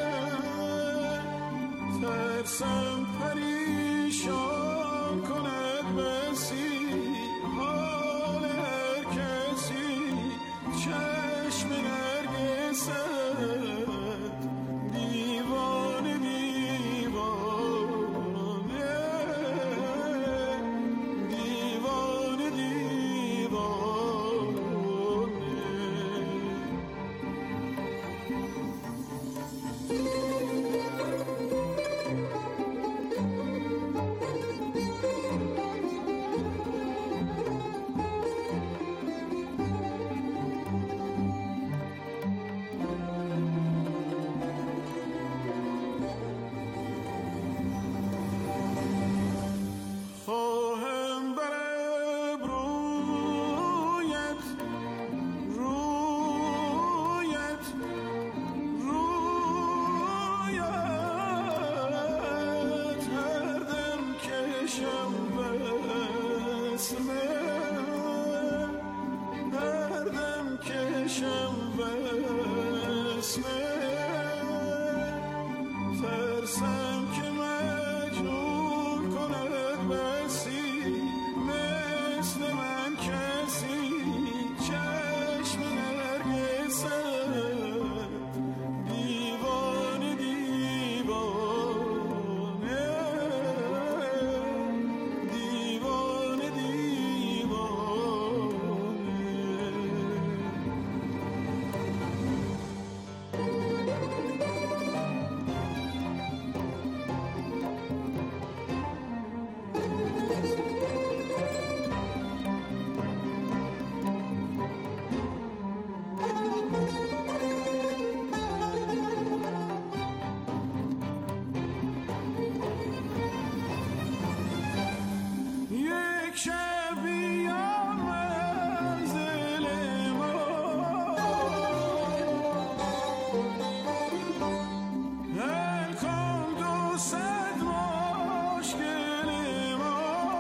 ترسم پریشان کند بسی حال هر کسی چشم نرگست دیوانه دیوانه دیوانه خواهم بر رویت رویت رویت هر دم کشم بسمه هر دم کشم بسمه ترسم که مجنون کند بسی مثل من کسی چشم نرگست دیوانه دیوانه دیوانه یک شب بیان منزل ما حل کن دو صد مشکل ما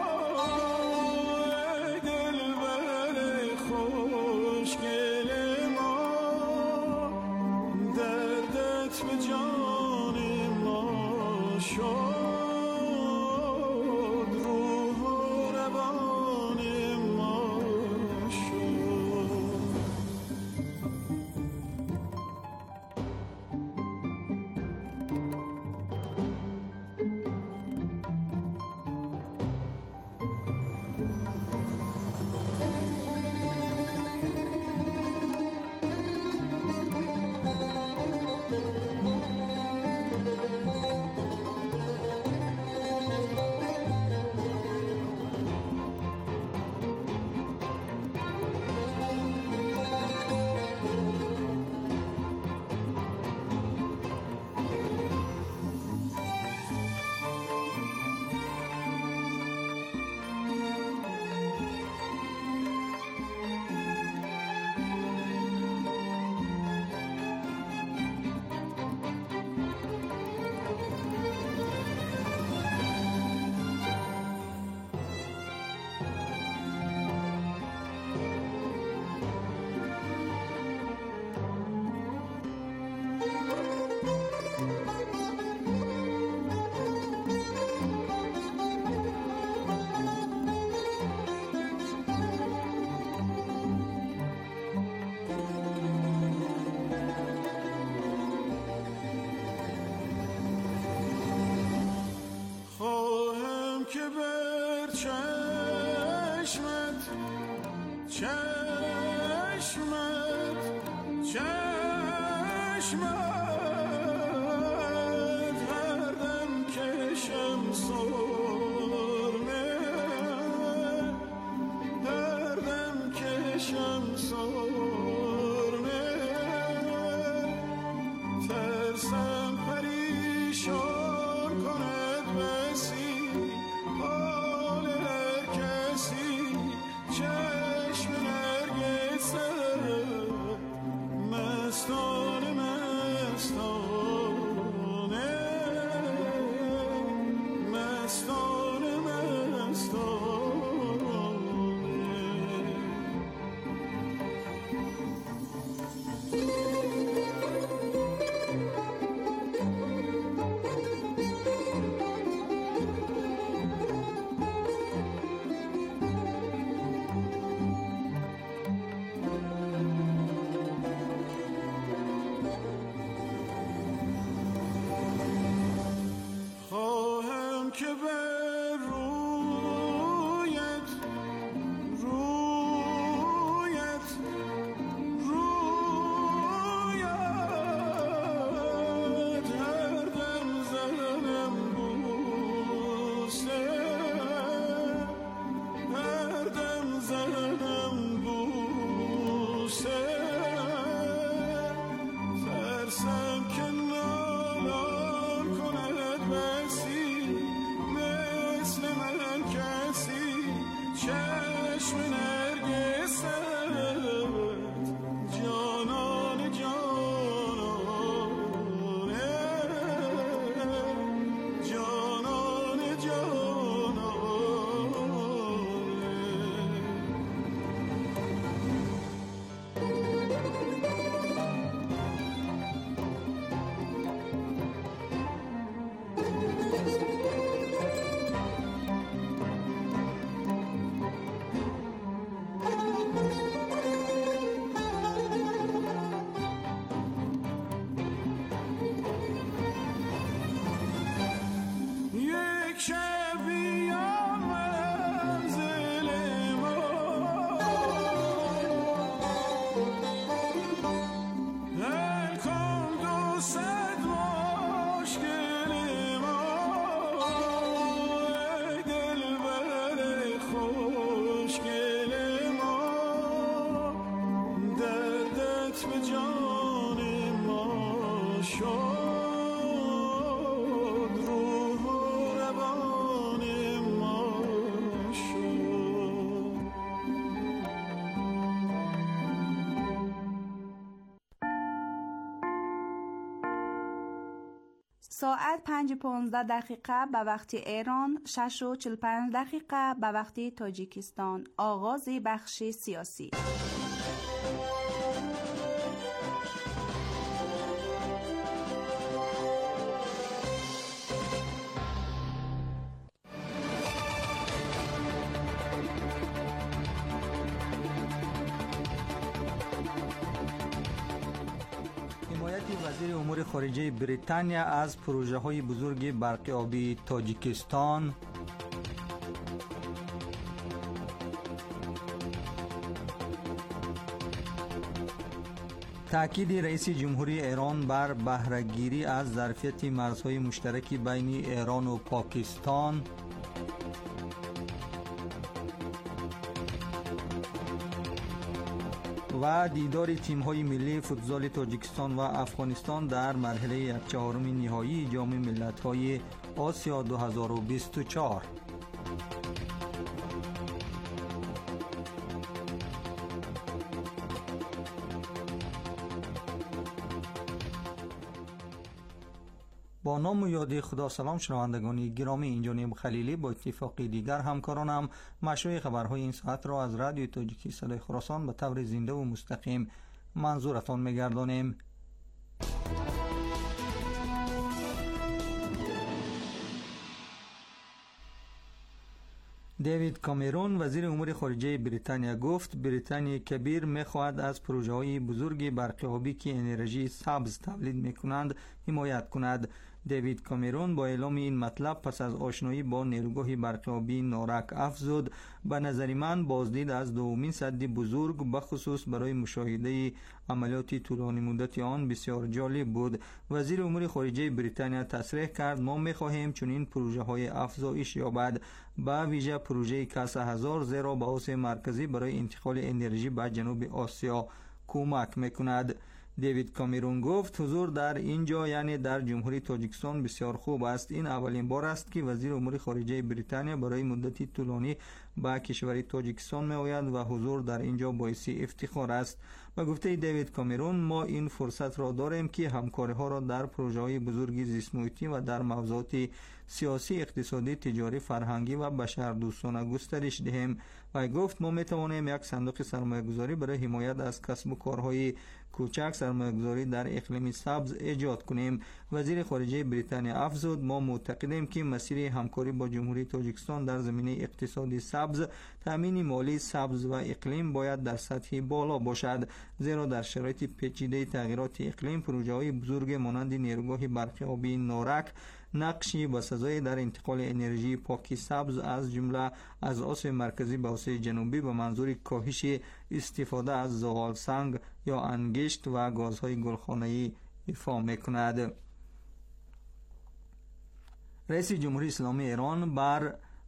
ای دلبر خوشگل ما دردت به جان ما شد روح و روان ما شد خواهم که بر چشمت چشمت چشمت هر دم کشم سرمه هر دم کشم سرمه ترسم پریشان کند بسی حال هر کسی چشم نرگست جانان جانانه جانان ساعت پنج و پانزده دقیقه به وقت ایران، شش و چهل و پنج دقیقه به وقت تاجیکستان. آغاز بخش سیاسی. وزیر امور خارجه بریتانیا از پروژه های بزرگ برق آبی تاجیکستان، تأکید رئیس جمهوری ایران بر بهره‌گیری از ظرفیت مرزهای مشترک بین ایران و پاکستان، و دیدار تیم‌های ملی فوتزال تاجیکستان و افغانستان در مرحله یک چهارم نهایی جام ملت‌های آسیا دو هزار و بیست و چهار. با نام و یاد خدا. سلام شنوندگان گرامی، اینجا نیم خلیلی با اتفاق دیگر همکارانم مشروع خبرهای این ساعت را از رادیو تاجیکی صدای خراسان به طور زنده و مستقیم منظورتان می‌گردانیم. دیوید کامرون وزیر امور خارجه بریتانیا گفت بریتانیا کبیر می‌خواهد از پروژه‌های بزرگ برق آبی که انرژی سبز تولید می‌کنند حمایت کند. دیوید کامرون با اعلام این مطلب پس از آشنایی با نیروگاه برق آبی نورک افزود به نظر من بازدید از دومین سد بزرگ بخصوص برای مشاهده عملیات طولانی مدت آن بسیار جالب بود. وزیر امور خارجه بریتانیا تصریح کرد ما می‌خواهیم چنین پروژه‌های افزایش یابد، به ویژه پروژه کاس هزار زیرا به آسیا مرکزی برای انتقال انرژی به جنوب آسیا کمک می‌کند. دیوید کامرون گفت حضور در اینجا یعنی در جمهوری تاجیکستان بسیار خوب است. این اولین بار است که وزیر امور خارجه بریتانیا برای مدتی طولانی به کشور تاجیکستان می آید و حضور در اینجا باعث افتخار است. و گفته دیوید کامرون ما این فرصت را داریم که همکاری ها را در پروژه های بزرگ زیست محیطی و در موضوعات سیاسی، اقتصادی، تجاری، فرهنگی و بشردوستانه گسترش دهیم. و گفت ما می توانیم یک صندوق سرمایه گذاری برای حمایت از کسب و کارهای کوچک سرمایه گذاری در اقلیم سبز ایجاد کنیم. وزیر خارجه بریتانیا افزود ما معتقدیم که مسیر همکاری با جمهوری تاجیکستان در زمینه اقتصادی سبز، تامین مالی سبز و اقلیم باید در سطح بالا باشد، زیرا در شرایط پیچیده تغییرات اقلیم پروژه های بزرگ مانند نیروگاه برق آبی نورک نقشی بسزای در انتقال انرژی پاکی سبز از جمله از آسیا مرکزی به آسیا جنوبی به منظور کاهش استفاده از زغال سنگ یا انگشت و گازهای گلخانه‌ای ایفا می‌کند. رئیس جمهوری اسلامی ایران بر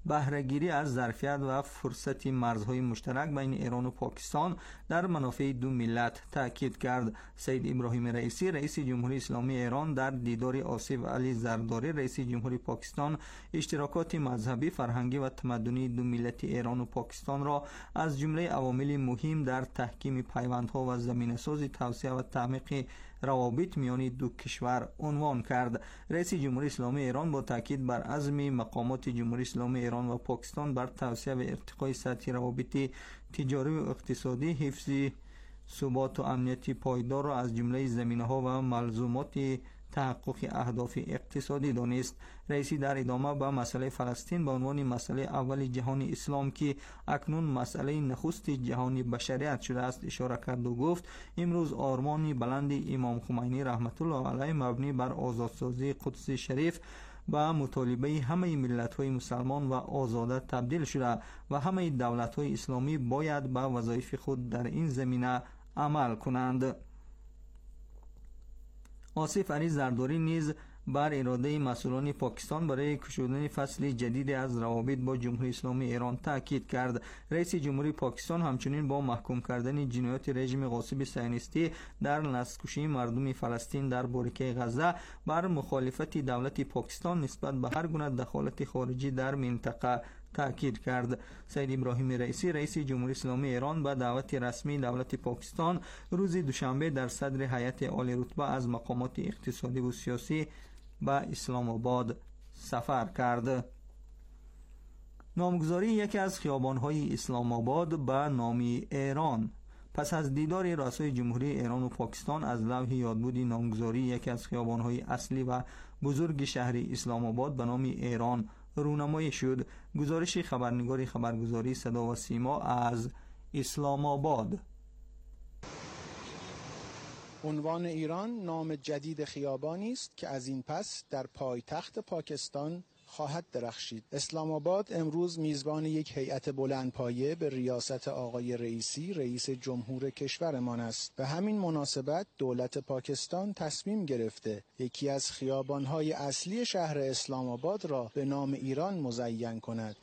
بهره‌گیری از ظرفیت و فرصت مرزهای مشترک بین ایران و پاکستان در منافع دو ملت تاکید کرد. سید ابراهیم رئیسی رئیس جمهوری اسلامی ایران در دیدار آصف علی زرداری رئیس جمهوری پاکستان اشتراکات مذهبی، فرهنگی و تمدنی دو ملتی ایران و پاکستان را از جمله عوامل مهم در تحکیم پیوندها و زمینه‌سازی توسعه و تعمیق روابط میان دو کشور عنوان کرد. رئیس جمهوری اسلامی ایران با تاکید بر عزم مقامات جمهوری اسلامی ایران و پاکستان بر توسعه و ارتقای سطح روابط تجاری و اقتصادی، حفظ ثبات و امنیت پایدار را از جمله زمینه‌ها و ملزومات تحقق اهداف اقتصادی دانست. رئیسی در ادامه به مسئله فلسطین به عنوان مسئله اول جهان اسلام که اکنون مسئله نخست جهان بشریت شده است اشاره کرد و گفت امروز آرمان بلند امام خمینی رحمت الله علیه مبنی بر آزادسازی قدس شریف به مطالبه همه ملت‌های مسلمان و آزاده تبدیل شده و همه دولت‌های اسلامی باید به وظایف خود در این زمینه عمل کنند. آصف علی زرداری نیز بر اراده مسئولان پاکستان برای گشودن فصل جدید از روابط با جمهوری اسلامی ایران تاکید کرد. رئیس جمهوری پاکستان همچنین با محکوم کردن جنایات رژیم غاصب صهیونیستی در نسل‌کشی مردم فلسطین در باریکه غزه بر مخالفت دولت پاکستان نسبت به هر گونه دخالت خارجی در منطقه تاکید کرد. سید ابراهیم رئیسی رئیس جمهوری اسلامی ایران به دعوت رسمی دولت پاکستان روز دوشنبه در صدر هیئت عالی رتبه از مقامات اقتصادی و سیاسی به اسلام آباد سفر کرد. نامگذاری یکی از خیابان‌های اسلام آباد به نام ایران. پس از دیدار رؤسای جمهوری ایران و پاکستان از لوح یادبود نامگذاری یکی از خیابان‌های اصلی و بزرگ شهر اسلام آباد به نام ایران رونمایی شد. گزارش خبرنگار خبرگزاری صدا و سیما از اسلام آباد. عنوان ایران نام جدید خیابانی است که از این پس در پایتخت پاکستان خواهد درخشید. اسلام آباد امروز میزبان یک هیئت بلندپایه به ریاست آقای رئیسی رئیس جمهور کشورمان است. به همین مناسبت دولت پاکستان تصمیم گرفته یکی از خیابان‌های اصلی شهر اسلام آباد را به نام ایران مزین کند.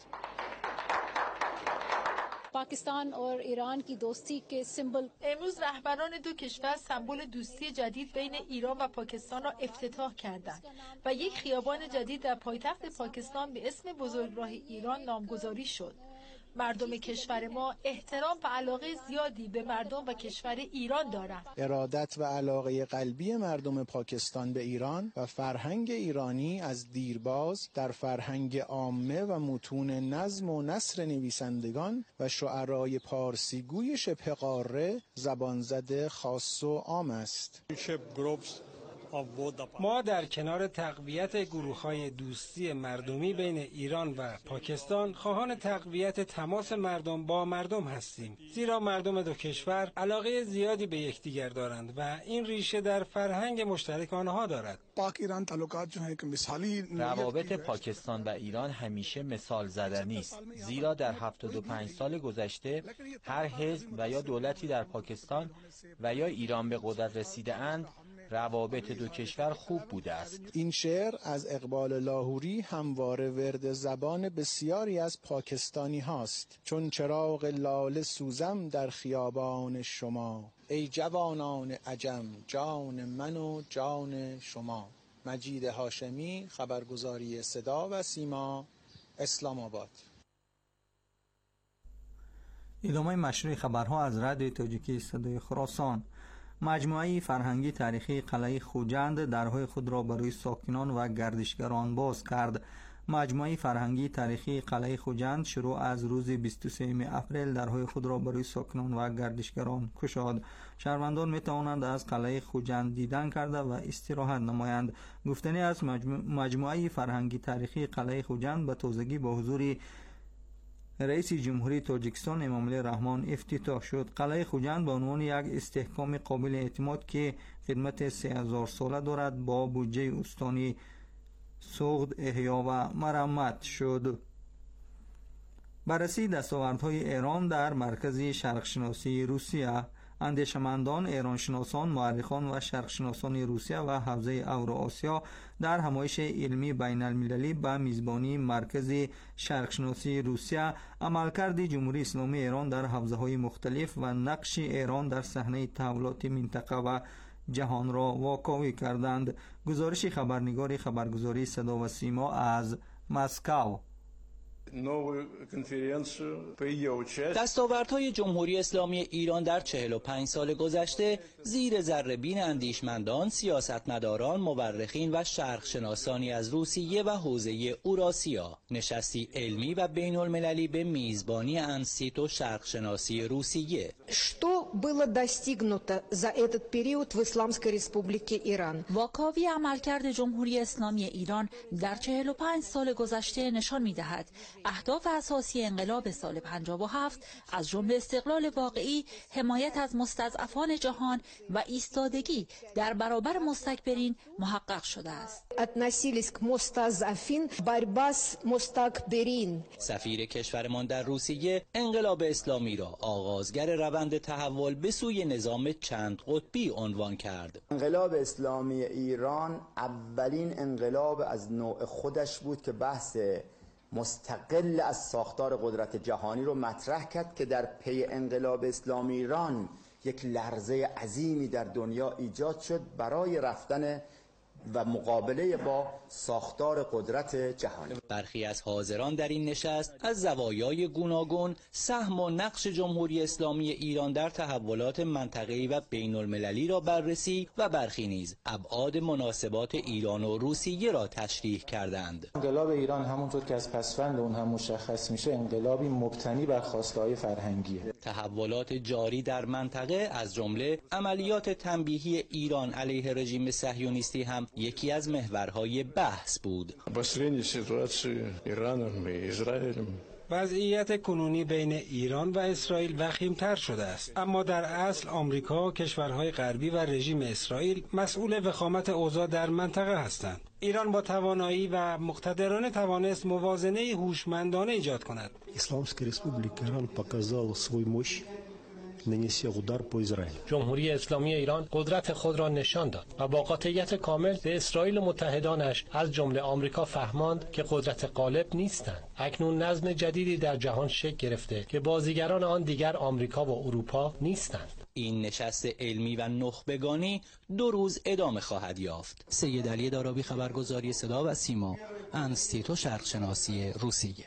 پاکستان اور ایران کی دوستی کے سمبل. امروز رهبران دو کشور سمبل دوستی جدید بین ایران و پاکستان را افتتاح کردند و یک خیابان جدید در پایتخت پاکستان به اسم بزرگراه ایران نامگذاری شد. مردم کشور ما احترام و علاقه زیادی به مردم و کشور ایران دارند. ارادت و علاقه قلبی مردم پاکستان به ایران و فرهنگ ایرانی از دیرباز در فرهنگ عامه و متون نظم و نثر نویسندگان و شعرای پارسیگوی شبه قاره زبانزد خاص و عام است. ما در کنار تقویت گروه‌های دوستی مردمی بین ایران و پاکستان خواهان تقویت تماس مردم با مردم هستیم، زیرا مردم دو کشور علاقه زیادی به یکدیگر دارند و این ریشه در فرهنگ مشترک آنها دارد. روابط پاکستان و ایران همیشه مثال زدنی است، زیرا در هفتاد و پنج سال گذشته هر حزب و یا دولتی در پاکستان و یا ایران به قدرت رسیده اند روابط دو کشور خوب بوده است. این شعر از اقبال لاهوری همواره ورد زبان بسیاری از پاکستانی هاست. چون چراغ لاله سوزم در خیابان شما، ای جوانان عجم جان من و جان شما. مجید هاشمی، خبرگزاری صدا و سیما، اسلام آباد. ادامه مشروع خبرها از رادیو تاجیکی صدای خراسان. مجموعه فرهنگی تاریخی قلعه خوجند درهای خود را برای ساکنان و گردشگران باز کرد. مجموعه فرهنگی تاریخی قلعه خوجند شروع از روز بیست و سوم اپریل درهای خود را برای ساکنان و گردشگران گشاد. شهروندان می توانند از قلعه خوجند دیدن کرده و استراحت نمایند. گفتنی از مجموعه فرهنگی تاریخی قلعه خوجند به تازگی با حضور رئیس جمهوری تاجیکستان امامعلی رحمان افتتاح شد. قلعه خوجند به عنوان یک استحکام قابل اعتماد که خدمت سه هزار ساله دارد با بودجه استانی ساخت، احیا و مرمت شد. بررسی دستاوردهای ایران در مرکز شرقشناسی روسیه. اندیشمندان، ایرانشناسان، مورخان و شرقشناسان روسیه و حوزه اوراسیا در همایش علمی بین المللی به میزبانی مرکز شرقشناسی روسیه عملکرد جمهوری اسلامی ایران در حوزه‌های مختلف و نقش ایران در صحنه تحولات منطقه و جهان را واکاوی کردند. گزارش خبرنگار خبرگزاری صدا و سیما از مسکو. دستاوردهای جمهوری اسلامی ایران در چهل و پنج سال گذشته زیر ذره‌بین اندیشمندان، سیاستمداران، مورخین و شرقشناسانی از روسیه و حوزه اوراسیا، نشستی علمی و بین المللی به میزبانی انستیتو شرقشناسی روسیه. Что было достигнуто за этот период в Исламской Республике Иран? واکاوی عملکرد جمهوری اسلامی ایران در چهل و پنج سال گذشته نشان می‌دهد اهداف اساسی انقلاب سال پنجاه و هفت از جمله استقلال واقعی، حمایت از مستضعفان جهان و ایستادگی در برابر مستکبرین محقق شده است. относились к مستضعفین، борьба с مستكبرین. سفیر کشورمان در روسیه انقلاب اسلامی را آغازگر روند تحول به سوی نظام چند قطبی عنوان کرد. انقلاب اسلامی ایران اولین انقلاب از نوع خودش بود که بحث مستقل از ساختار قدرت جهانی رو مطرح کرد که در پی انقلاب اسلامی ایران یک لرزه عظیمی در دنیا ایجاد شد برای رفتن و مقابله با ساختار قدرت جهانی. برخی از حاضران در این نشست از زوایای گوناگون سهم و نقش جمهوری اسلامی ایران در تحولات منطقه‌ای و بین المللی را بررسی و برخی نیز ابعاد مناسبات ایران و روسیه را تشریح کردند. انقلاب ایران همونطور که از پسفند اون هم مشخص میشه انقلابی مبتنی بر خواسته‌های فرهنگیه. تحولات جاری در منطقه از جمله عملیات تنبیهی ایران علیه رژیم صهیونیستی هم یکی از محورهای بحث بود. وضعیت کنونی بین ایران و اسرائیل وخیم‌تر شده است، اما در اصل آمریکا، کشورهای غربی و رژیم اسرائیل مسئول وخامت اوضاع در منطقه هستند. ایران با توانایی و مقتدرانه توانست موازنه هوشمندانه ایجاد کند. اسلامسká republika Irán показала свою мощь, ننسیا udar po Izrael. جمهوری اسلامی ایران قدرت خود را نشان داد و با قاطعیت کامل به اسرائیل و متحدانش از جمله آمریکا فهماند که قدرت غالب نیستند. اکنون نظم جدیدی در جهان شکل گرفته که بازیگران آن دیگر آمریکا و اروپا نیستند. این نشست علمی و نخبگانی دو روز ادامه خواهد یافت. سید علی دارابی، خبرگزاری صدا و سیما، انستیتو شرقشناسی روسیه.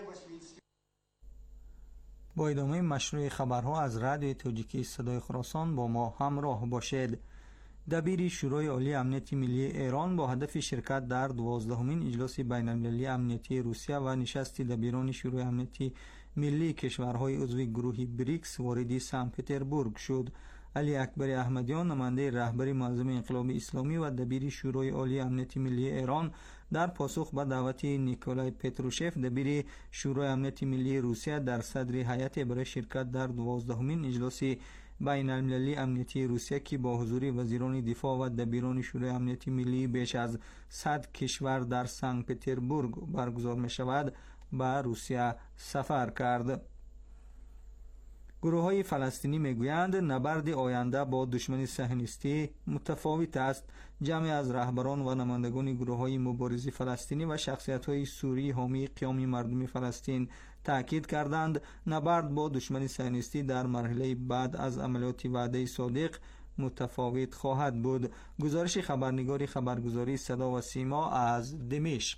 با ادامه مشروع خبرها از رادیو تاجیکی صدای خراسان با ما همراه باشید. دبیر شورای عالی امنیت ملی ایران با هدف شرکت در دوازدهمین اجلاس بین المللی امنیتی روسیه و نشست دبیران شورای امنیتی ملی کشورهای عضو گروه بریکس وارد سن پتربورگ شد. علی اکبر احمدیان، نماینده رهبری منظم انقلاب اسلامی و دبیر شورای عالی امنیت ملی ایران، در پاسخ به دعوت نیکولای پتروشف دبیر شورای امنیت ملی روسیه در صدر هیئت برای شرکت در دوازدهمین اجلاس بین المللی امنیتی روسیه که با حضور وزیران دفاع و دبیران شورای امنیت ملی بیش از صد کشور در سن پتربورگ برگزار می شود به روسیه سفر کرد. گروه های فلسطینی میگویند نبرد آینده با دشمن صهیونیستی متفاوت است. جمعی از رهبران و نمایندگان گروه های مبارزی فلسطینی و شخصیت های سوری حامی قیام مردم فلسطین تاکید کردند نبرد با دشمن صهیونیستی در مرحله بعد از عملیات وعده صادق متفاوت خواهد بود. گزارش خبرنگاری خبرگزاری صدا و سیما از دمشق.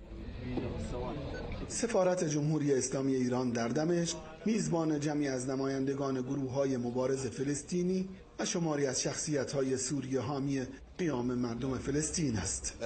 سفارت جمهوری اسلامی ایران در دمشق میزبان جمعی از نمایندگان گروه‌های مبارز فلسطینی و شماری از شخصیت‌های سوری حامی قیام مردم فلسطین است.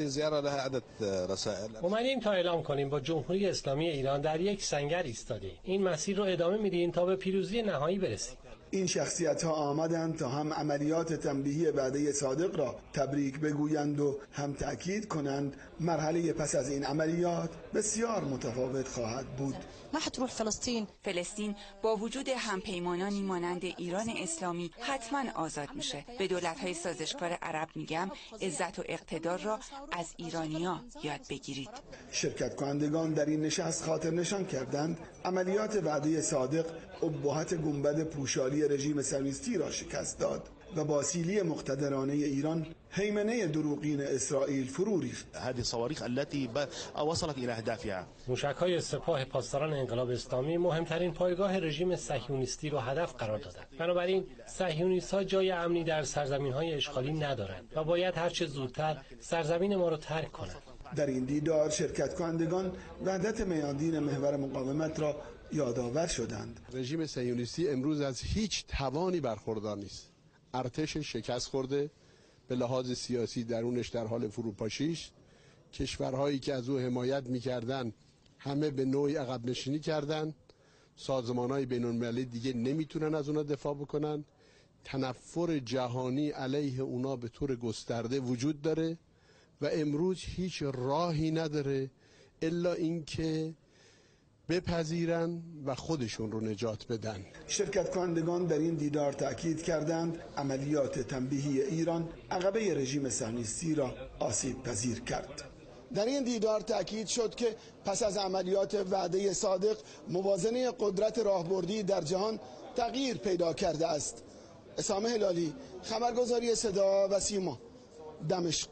اومدیم تا اعلام کنیم با جمهوری اسلامی ایران در یک سنگر ایستادیم. این مسیر رو ادامه میدیم تا به پیروزی نهایی برسیم. این شخصیت ها آمدند تا هم عملیات تنبیهی وعده صادق را تبریک بگویند و هم تأکید کنند مرحله پس از این عملیات بسیار متفاوت خواهد بود. فلسطین فلسطین با وجود همپیمانانی مانند ایران اسلامی حتما آزاد میشه. به دولت‌های سازشکار عرب میگم عزت و اقتدار را از ایرانیا یاد بگیرید. شرکت کنندگان در این نشست خاطر نشان کردند عملیات وعده صادق ابهت گنبد پوشالی عقبه رژیم صهیونیستی را شکست داد و با سیلی مقتدرانه ایران هیمنه دروغین اسرائیل فرو ریخت. هذه الصواريخ التي وصلت الى اهدافها. موشک‌های سپاه پاسداران انقلاب اسلامی مهمترین پایگاه رژیم صهیونیستی را هدف قرار دادند. بنابراین صهیونیست‌ها جای امنی در سرزمین‌های اشغالی ندارند و باید هر چه زودتر سرزمین ما را ترک کنند. در این دیدار شرکت کنندگان وحدت میادین محور مقاومت را یادآور شدند. رژیم صهیونیستی امروز از هیچ توانی برخوردار نیست. ارتش شکست خورده، به لحاظ سیاسی درونش در حال فروپاشی است. کشورهایی که از او حمایت می‌کردند همه به نوعی عقب نشینی کردند. سازمان‌های بین‌المللی دیگه نمیتونن از اونا دفاع بکنن. تنفر جهانی علیه اونا به طور گسترده وجود داره و امروز هیچ راهی نداره الا اینکه بپذیرن و خودشون رو نجات بدن. شرکت کنندگان در این دیدار تأکید کردند عملیات تنبیهی ایران عقبه رژیم صهیونیستی را آسیب پذیر کرد. در این دیدار تأکید شد که پس از عملیات وعده صادق موازنه قدرت راهبردی در جهان تغییر پیدا کرده است. اسامه هلالی، خبرگزاری صدا و سیما، دمشق.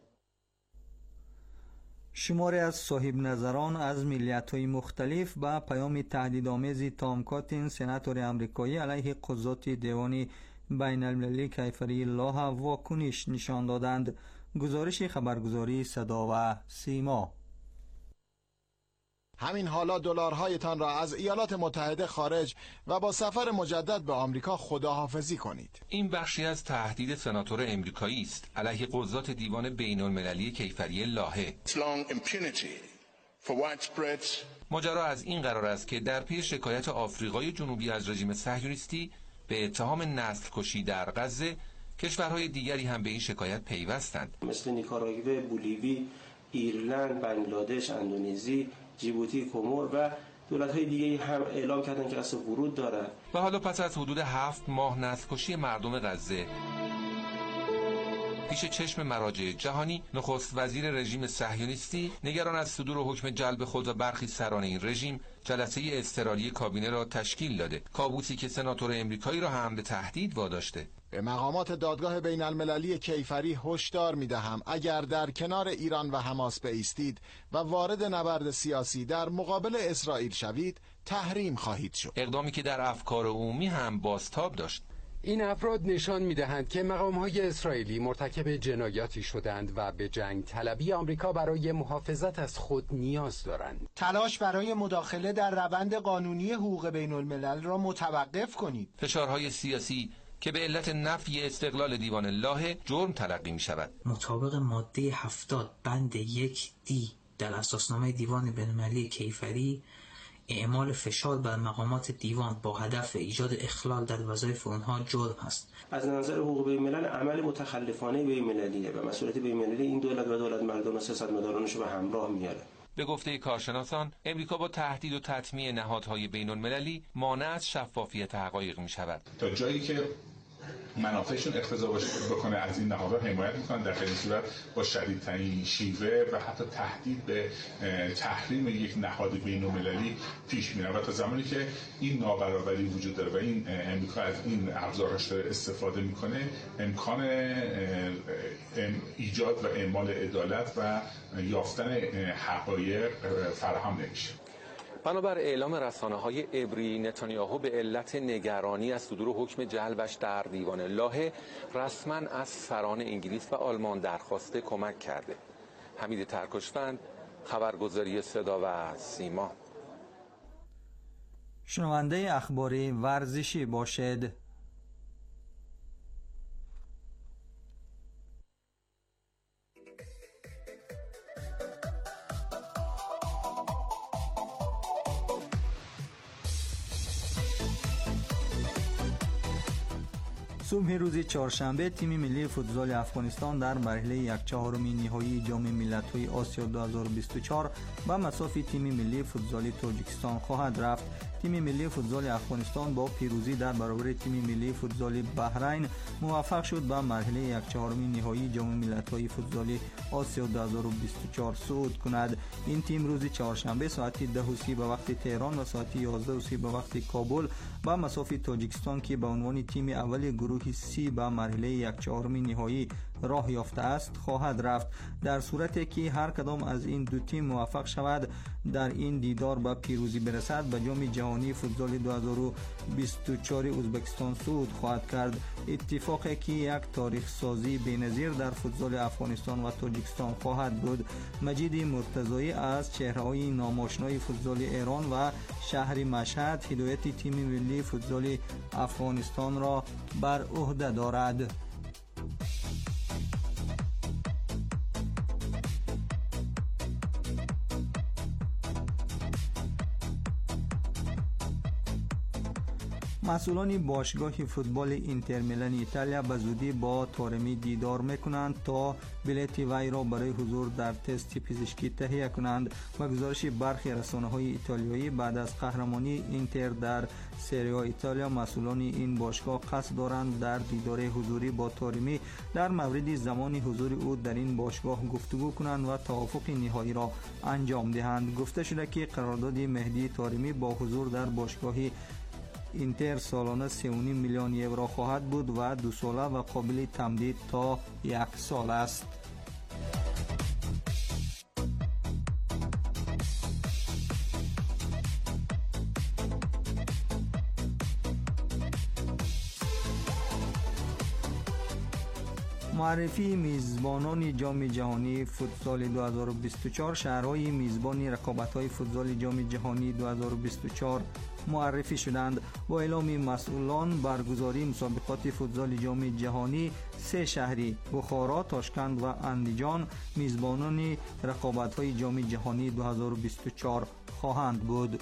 شماری از صاحب نظران از ملیت‌های مختلف با پیام تهدیدآمیز تام کاتین سناتور آمریکایی علیه قضات دیوان بین المللی کیفری لاها واکنش نشان دادند. گزارش خبرگزاری صدا و سیما. همین حالا دلارهایتان را از ایالات متحده خارج و با سفر مجدد به آمریکا خداحافظی کنید. این بخشی از تهدید سناتور امریکایی است علیه قضات دیوان بین المللی کیفری لاهه. ماجرا از این قرار است که در پی شکایت آفریقای جنوبی از رژیم صهیونیستی به اتهام نسل کشی در غزه، کشورهای دیگری هم به این شکایت پیوستند. مثل نیکاراگوه، بولیوی، ایرلند، بنگلادش، اندونزی، جیبوتی، کومور و دولت‌های دیگه هم اعلام کردن که قصد ورود دارند. و حالا پس از حدود هفت ماه نسل‌کشی مردم غزه، پیش چشم مراجع جهانی، نخست وزیر رژیم صهیونیستی نگران از صدور حکم جلب خود و برخی سران این رژیم جلسه اضطراری کابینه را تشکیل داده. کابوسی که سناتور امریکایی را هم به تهدید واداشته. به مقامات دادگاه بین المللی کیفری هشدار می‌دهم اگر در کنار ایران و حماس بایستید و وارد نبرد سیاسی در مقابل اسرائیل شوید، تحریم خواهید شد. اقدامی که در افکار عمومی هم بازتاب داشت. این افراد نشان می‌دهند که مقام‌های اسرائیلی مرتکب جنایاتی شدند و به جنگ طلبی آمریکا برای محافظت از خود نیاز دارند. تلاش برای مداخله در روند قانونی حقوق بین الملل را متوقف کنید. فشارهای سیاسی که به علت نفی استقلال دیوان لاهه جرم تلقی می شود. مطابق ماده هفتاد بند یک دی در اساسنامه دیوان بین‌المللی کیفری، اعمال فشار بر مقامات دیوان با هدف ایجاد اخلال در وظایف آنها جرم است. از نظر حقوق بین الملل عمل متخلفانه بین المللیه و مسئولیت بین المللی این دولت و دولت مردان و سیاستمدارانش رو به همراه میاره. به گفته کارشناسان، امریکا با تهدید و تطمیع نهادهای بین المللی مانع از شفافیت حقایق می شود. تا جایی که منافعشون اقتضا بکنه از این نهادها حمایت میکنن، در خیلی صورت با شدیدترین شیوه و حتی تهدید به تحریم یک نهاد بین‌المللی پیش میرن و تا زمانی که این نابرابری وجود داره و این امریکا از این ابزارش استفاده میکنه، امکان ایجاد و اعمال عدالت و یافتن حقایق فراهم نمیشه. بنابر اعلام رسانه‌های عبری، نتانیاهو به علت نگرانی از صدور حکم جلبش در دیوان لاهه رسما از سران انگلیس و آلمان درخواست کمک کرده. حمید ترکشفند، خبرگزاری صدا و سیما. شنونده اخباری ورزشی باشد. صبح روز چهارشنبه تیم ملی فوتبال افغانستان در مرحله یک چهارم نهایی جام ملت‌های آسیا دو هزار و بیست و چهار به مساف تیم ملی فوتبال تاجیکستان خواهد رفت. تیم ملی فوتبال افغانستان با پیروزی در برابر تیم ملی فوتبال بحرین موفق شد به مرحله یک چهارم نهایی جام ملت‌های فوتبال آسیا دو هزار و بیست و چهار صعود کند. این تیم روز چهارشنبه ساعت ده و سی به وقت تهران و ساعت یازده و سی به وقت کابل با مسافت تاجیکستان که به عنوان تیم اول گروه سی به مرحله یک چهارم نهایی راه یافته است خواهد رفت. در صورتی که هر کدام از این دو تیم موفق شود در این دیدار به پیروزی برسد به جام جهانی فوتبال دو هزار و بیست و چهار ازبکستان صعود خواهد کرد. اتفاقی که یک تاریخ سازی بی‌نظیر در فوتبال افغانستان و تاجیکستان خواهد بود. مجید مرتضایی از چهره‌های ناماشنای فوتبال ایران و شهر مشهد هدایت تیم ملی فوتبال افغانستان را بر عهده دارد. مسئولان باشگاه فوتبال اینتر میلان ایتالیا به زودی با تارمی دیدار میکنند تا بلیت وی را برای حضور در تست پزشکی تهیه کنند. با گزارش برخی رسانه‌های ایتالیایی بعد از قهرمانی اینتر در سری آ ایتالیا مسئولان این باشگاه قصد دارند در دیدار حضوری با تارمی در مورد زمان حضور او در این باشگاه گفتگو کنند و توافق نهایی را انجام دهند. گفته شده که قرارداد مهدی تارمی با حضور در باشگاه اینتر سالانه سه و نیم میلیون یورو خواهد بود و دو ساله و قابل تمدید تا یک سال است. معرفی میزبانان جام جهانی فوتسال دو هزار و بیست و چهار. شهرهای میزبان رقابت‌های فوتسال جام جهانی دو هزار و بیست و چهار معرفی شدند. با اعلام مسئولان برگزاری مسابقات فوتسال جام جهانی سه شهری بخارا، تاشکند و اندیجان میزبانان رقابت‌های جام جهانی دو هزار و بیست و چهار خواهند بود.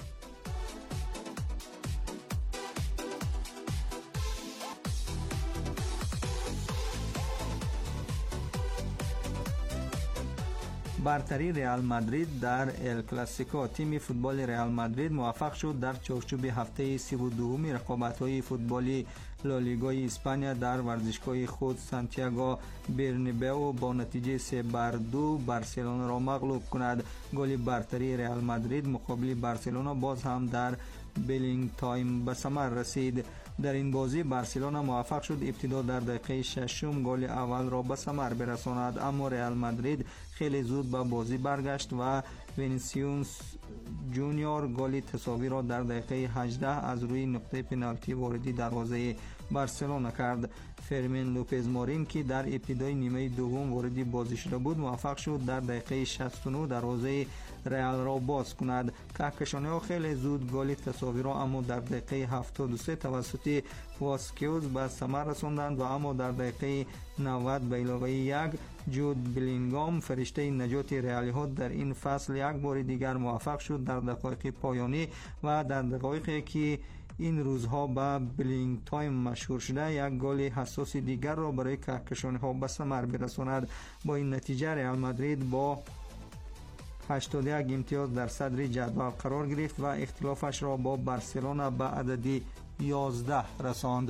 برتری رئال مادرید در ال کلاسیکو. تیم فوتبال رئال مادرید موفق شد در چارچوب هفته سی و دوم رقابت‌های فوتبالی لالیگای اسپانیا در ورزشگاه خود سانتیاگو برنابئو با نتیجه سه بر دو بارسلونا را مغلوب کند. گل برتری رئال مادرید مقابل بارسلونا باز هم در بلینگ تایم به ثمر رسید. در این بازی بارسلونا موفق شد ابتدا در دقیقه ششم گل اول را به ثمر برساند، اما رئال مادرید خیلی زود به بازی برگشت و وینیسیوس جونیور گل تساوی را در دقیقه هجده از روی نقطه پنالتی واردی دروازه بارسلونا کرد. فرمین لوپز مورین که در ابتدای نیمه دوم وارد بازی شده بود موفق شد در دقیقه شصت و نه دروازه رئال را باز کند. کهکشانی‌ها خیلی زود گل تساوی را اما در دقیقه هفتاد و سه توسط واسکیوز به ثمر رساندند و اما در دقیقه نود به علاوه یک جود بلینگام فرشته نجات رئالی ها در این فصل یک بار دیگر موفق شد در دقایق پایانی و در دقایقی که این روزها با بلینگ تایم مشهور شده یک گل حساس دیگر را برای کهکشانی‌ها به ثمر برساند. با این نتیجه رئال مادرید با هشتاد و یک امتیاز در صدر جدول قرار گرفت و اختلافش را با بارسلونا به عدد یازده رساند.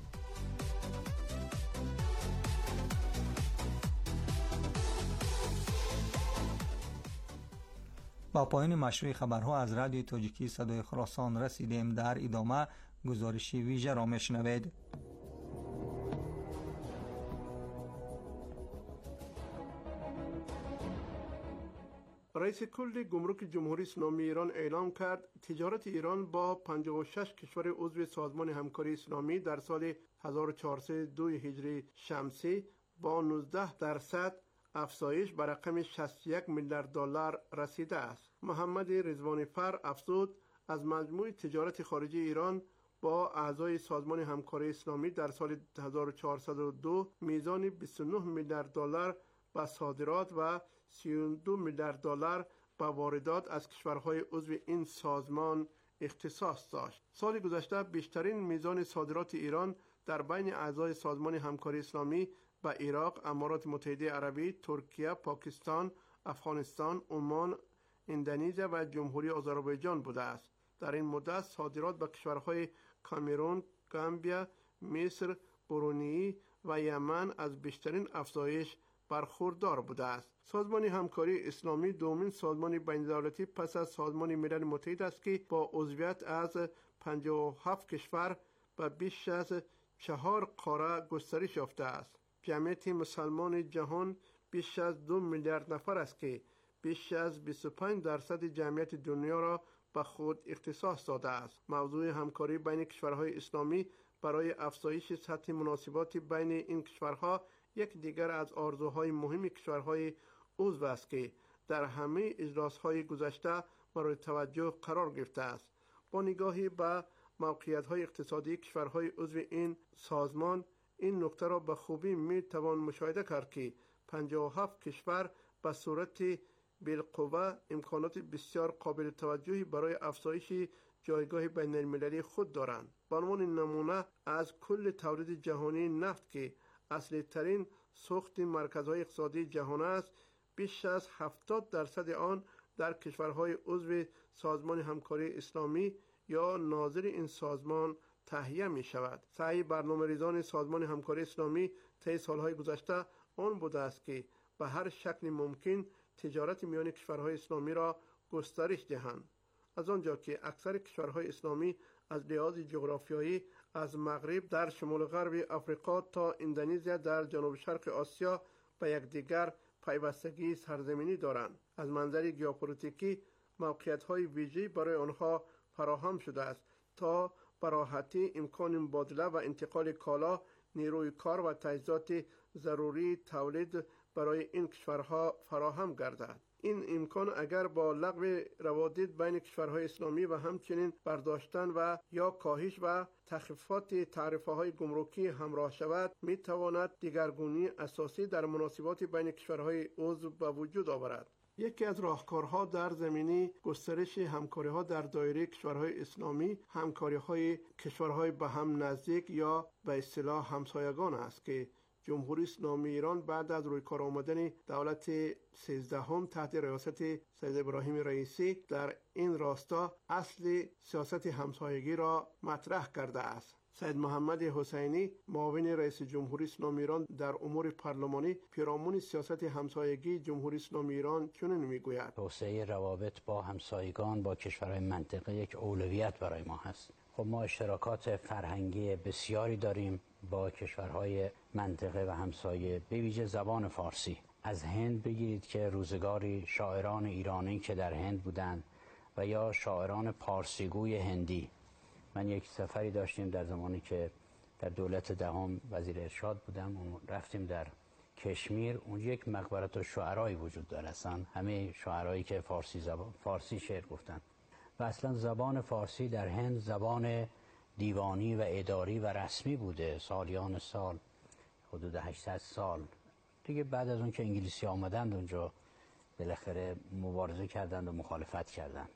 با پایان مشروع خبرها از رادیو تاجیکی صدای خراسان رسیدیم. در ادامه گزارشی ویژه را میشنوید. رئیس کل گمرک جمهوری اسلامی ایران اعلام کرد تجارت ایران با پنجاه و شش کشور عضو سازمان همکاری اسلامی در سال هزار و چهارصد و دو هجری شمسی با نوزده درصد افزایش به رقم شصت و یک میلیارد دلار رسیده است. محمد رضوانی فر افزود از مجموع تجارت خارجی ایران با اعضای سازمان همکاری اسلامی در سال هزار و چهارصد و دو میزان بیست و نه میلیارد دلار به صادرات و سی و دو میلیارد دلار به واردات از کشورهای عضو این سازمان اختصاص داشت. سال گذشته بیشترین میزان صادرات ایران در بین اعضای سازمان همکاری اسلامی به عراق، امارات متحده عربی، ترکیه، پاکستان، افغانستان، عمان، اندونزیا و جمهوری آذربایجان بوده است. در این مدت صادرات به کشورهای کامرون، گامبیا، مصر، برونی و یمن از بیشترین افزایش برخوردار بوده است. سازمان همکاری اسلامی دومین سازمان بین‌الدولتی پس از سازمان ملل متحد است که با عضویت از پنجاه و هفت کشور و بیش از چهار قاره گسترش یافته است. جمعیت مسلمان جهان بیش از دو میلیارد نفر است که بیش از بیست و پنج درصد جمعیت دنیا را به خود اختصاص داده است. موضوع همکاری بین کشورهای اسلامی برای افزایش سطح مناسبات بین این کشورها یک دیگر از آرزوهای مهم کشورهای عضو است که در همه اجلاس‌های گذشته مورد توجه قرار گرفته است. با نگاهی به موقعیت‌های اقتصادی کشورهای عضو این سازمان، این نکته را به خوبی می توان مشاهده کرد که پنجاه و هفت کشور به صورت بالقوه امکانات بسیار قابل توجهی برای افزایش جایگاه بین المللی خود دارند. به عنوان نمونه از کل تولید جهانی نفت که اصلی ترین سوخت مرکزهای اقتصادی جهان است، بیش از هفتاد درصد آن در کشورهای عضو سازمان همکاری اسلامی یا ناظر این سازمان تهیه می شود. سعی برنامه ریزان سازمان همکاری اسلامی طی سالهای گذشته آن بوده است که به هر شکل ممکن تجارت میان کشورهای اسلامی را گسترش دهند. از آنجا که اکثر کشورهای اسلامی از لحاظ جغرافیایی از مغرب در شمال غرب افریقا تا اندونزیا در جنوب شرق آسیا به یکدیگر پیوستگی سرزمینی دارند، از منظر ژئوپلیتیکی موقعیت‌های ویژه‌ای برای آنها فراهم شده است تا به راحتی امکان مبادله و انتقال کالا، نیروی کار و تجهیزات ضروری تولید برای این کشورها فراهم گردد. این امکان اگر با لغو روابط بین کشورهای اسلامی و همچنین برداشتن و یا کاهش و تخفیفات تعرفه‌های گمرکی همراه شود، می تواند دگرگونی اساسی در مناسبات بین کشورهای عضو به وجود آورد. یکی از راهکارها در زمینه گسترش همکاری‌ها در دایره کشورهای اسلامی، همکاری‌های کشورهای به هم نزدیک یا به اصطلاح همسایگان است که جمهوری اسلامی ایران بعد از روی کار آمدن دولت سیزدهم تحت ریاست سید ابراهیم رئیسی در این راستا اصل سیاست همسایگی را مطرح کرده است. سید محمد حسینی، معاون رئیس جمهوری اسلامی ایران در امور پارلمانی، پیرامون سیاست همسایگی جمهوری اسلامی ایران چنین میگوید: توسعه روابط با همسایگان با کشورهای منطقه یک اولویت برای ما هست. خب ما اشتراکات فرهنگی بسیاری داریم با کشورهای منطقه و همسایه، به ویژه زبان فارسی. از هند بگیرید که روزگاری شاعران ایرانی که در هند بودند و یا شاعران پارسیگوی هندی. من یک سفری داشتیم در زمانی که در دولت دهم وزیر ارشاد بودم، رفتیم در کشمیر. اونجا یک مقبره شعرایی وجود داره، اصلا همه شاعرایی که فارسی زبان فارسی شعر گفتن و اصلا زبان فارسی در هند زبان دیوانی و اداری و رسمی بوده سالیان سال، حدود هشتصد سال دیگه. بعد از اون که انگلیسی آمدند اونجا بالاخره مبارزه کردند و مخالفت کردند.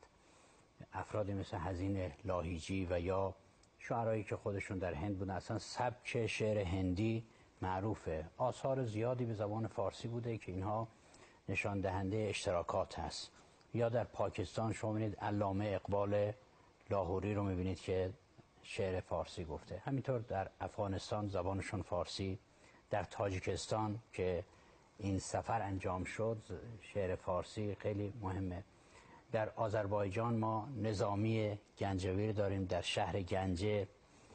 افرادی مثل حزین لاهیجی و یا شاعرایی که خودشون در هند بودن، اصلا سبک شعر هندی معروفه. آثار زیادی به زبان فارسی بوده که اینها نشان دهنده اشتراکات هست. یا در پاکستان شما می‌بینید علامه اقبال لاهوری رو می‌بینید که شعر فارسی گفته. همینطور در افغانستان زبانشون فارسی، در تاجیکستان که این سفر انجام شد شعر فارسی خیلی مهمه. در آذربایجان ما نظامی گنجویر داریم، در شهر گنجه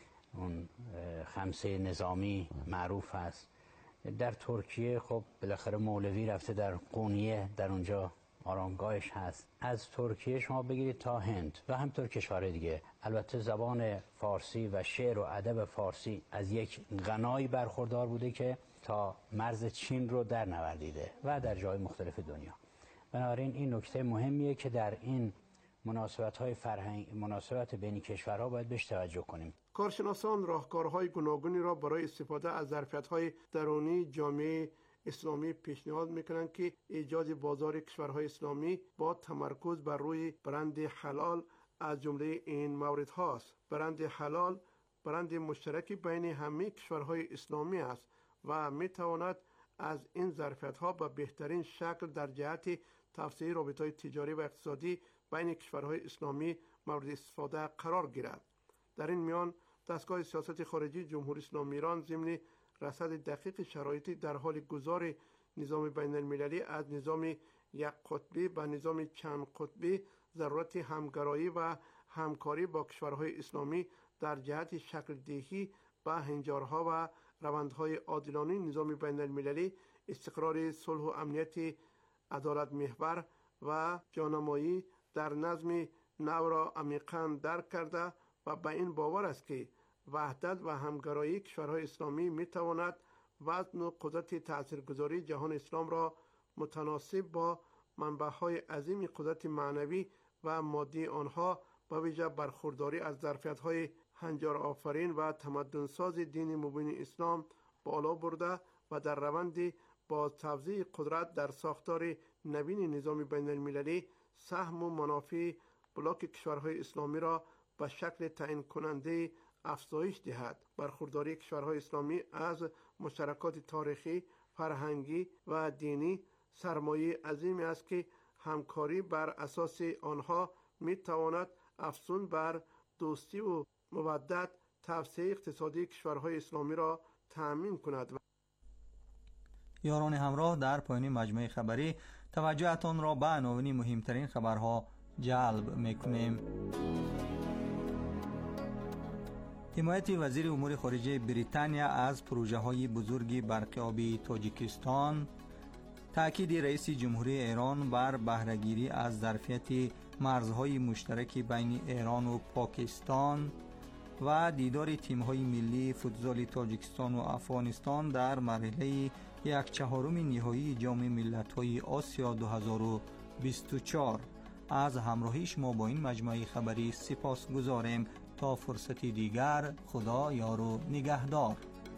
اون خمسه نظامی معروف است. در ترکیه خب بالاخره مولوی رفته در قونیه، در اونجا آرامگاهش هست. از ترکیه شما بگیرید تا هند و همطور کشورهای دیگه. البته زبان فارسی و شعر و ادب فارسی از یک غنایی برخوردار بوده که تا مرز چین رو در نوردیده و در جای مختلف دنیا. بنابراین این نکته مهمیه که در این مناسبت‌های فرهنگ مناسبت بین کشورها باید بهش توجه کنیم. کارشناسان راهکارهای گوناگونی را برای استفاده از ظرفیت‌های درونی جامعه اسلامی پیشنهاد میکنند که ایجاد بازار کشورهای اسلامی با تمرکز بر روی برند حلال از جمله این مورد هاست. برند حلال برند مشترکی بین همه کشورهای اسلامی است و میتواند از این ظرفیت‌ها به بهترین شکل در جهت توسعه رابطه‌های تجاری و اقتصادی بین کشورهای اسلامی مورد استفاده قرار گیرد. در این میان دستگاه سیاست خارجی جمهوری اسلامی ایران ضمن رصد دقیق شرایطی در حال گذار نظام بین المللی از نظام یک قطبی به نظام چند قطبی، ضرورت همگرایی و همکاری با کشورهای اسلامی در جهت شکل دهی به هنجارها و روندهای عادلانه نظام بین المللی، استقرار صلح و امنیت عدالت محور و جانمایی در نظم نو را عمیقاً درک کرده و به این باور است که وحدت و همگرایی کشورهای اسلامی می تواند وزن و قدرت تاثیرگذاری جهان اسلام را متناسب با منبع‌های عظیم قدرت معنوی و مادی آنها به ویژه برخورداری از ظرفیت‌های هنجار آفرین و تمدنساز دین مبین اسلام بالا برده و در روند با توزیع قدرت در ساختار نوین نظام بین المللی سهم و منافع بلاک کشورهای اسلامی را به شکل تعیین کننده افزایش دهد. برخورداری کشورهای اسلامی از مشترکات تاریخی، فرهنگی و دینی سرمایه عظیمی است که همکاری بر اساس آنها می تواند افزون بر دوستی و مودت، توسعه اقتصادی کشورهای اسلامی را تأمین کند. یاران همراه، در پایان مجموعه خبری توجهتان را به عناوین مهمترین خبرها جلب میکنیم. حمایت وزیر امور خارجه بریتانیا از پروژه های بزرگ برقیابی تاجیکستان، تأکید رئیس جمهوری ایران بر بهره‌گیری از ظرفیت مرزهای مشترک بین ایران و پاکستان و دیدار تیم‌های ملی فوتزال تاجیکستان و افغانستان در مرحله یک چهارم نهایی جام ملت‌های آسیا دو هزار و بیست و چهار. از همراهی شما با این مجموعه خبری سپاس گذاریم. تا فرصتی دیگر، خدا یار و نگهدار.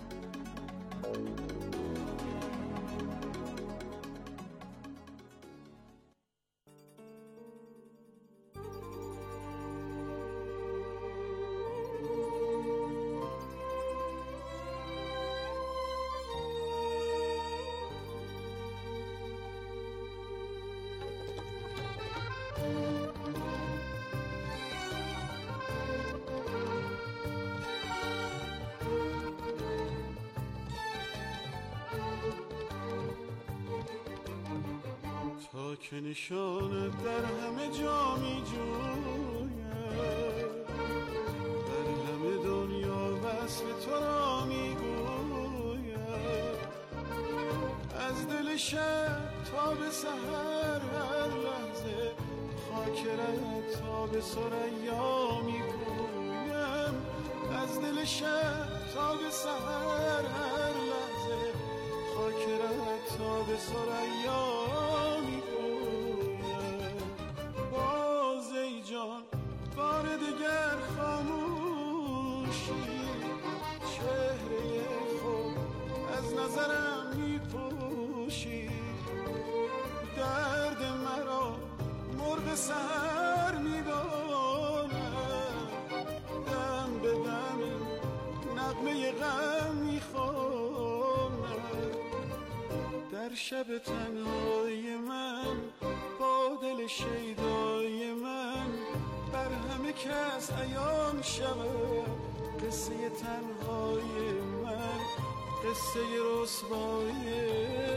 که نشانت در همه جا می جوید، در همه دنیا وصف تو را می گوید، از دل شب تا به سحر هر لحظه خاکرت تا به ثریا می گویم، از دل شب تا به سحر هر لحظه خاکرت تا به ثریا می گویم. بار دیگر خاموشی چهره خود از نظرم می پوشی، درد مرا مرغ سحر می داند، دم به دم نغمه غم می خواند، در شب تنهای من با دل شیدای من بر همه کس عیان شود، قصه تنهای من، قصه رسوایی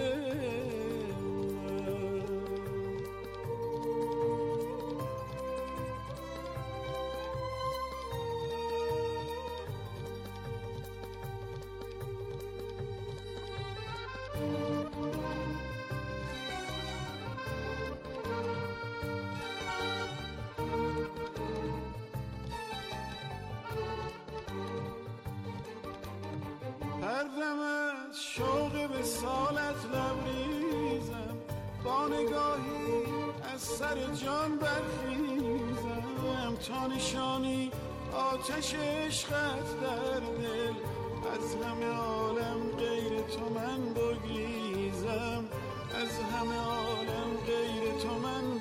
هر دم از شوق به سالت لبریزم، با نگاهی از سر جان برخیزم، تا نشانی آتش عشقت در دل، از همه عالم غیر تو من بگریزم، از همه عالم غیر تو من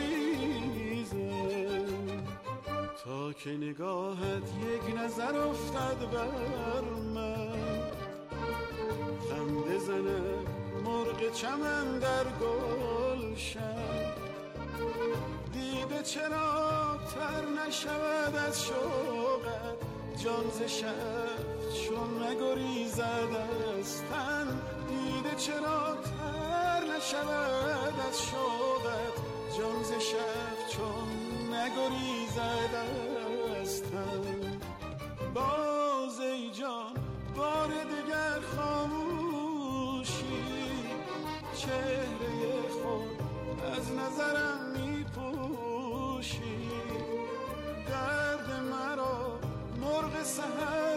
بگریزم، تا که نگاهت یک نظر افتد بر من، خنده زند مرغ چمن در گلشن، دیده چرا تر نشود از شوقت، جان ز شب چون نگریزد از تن. دیده چرا تر نشود از شوقت، جان ز شب چون نگریزد از تن. باز ای جان بار دیگر خاموشی، چهره خود از نظرم میپوشی. درد مرا مرغ سحر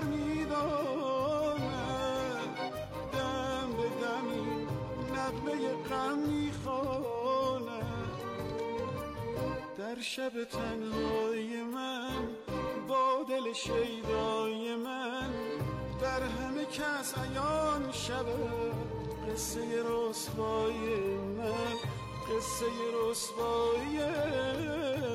میداند، دم به دمی نغمه غم میخواند. در شب تنهای من با دل شیدای من، در همه کس عیان شود قصه رسوای من، قصه رسوای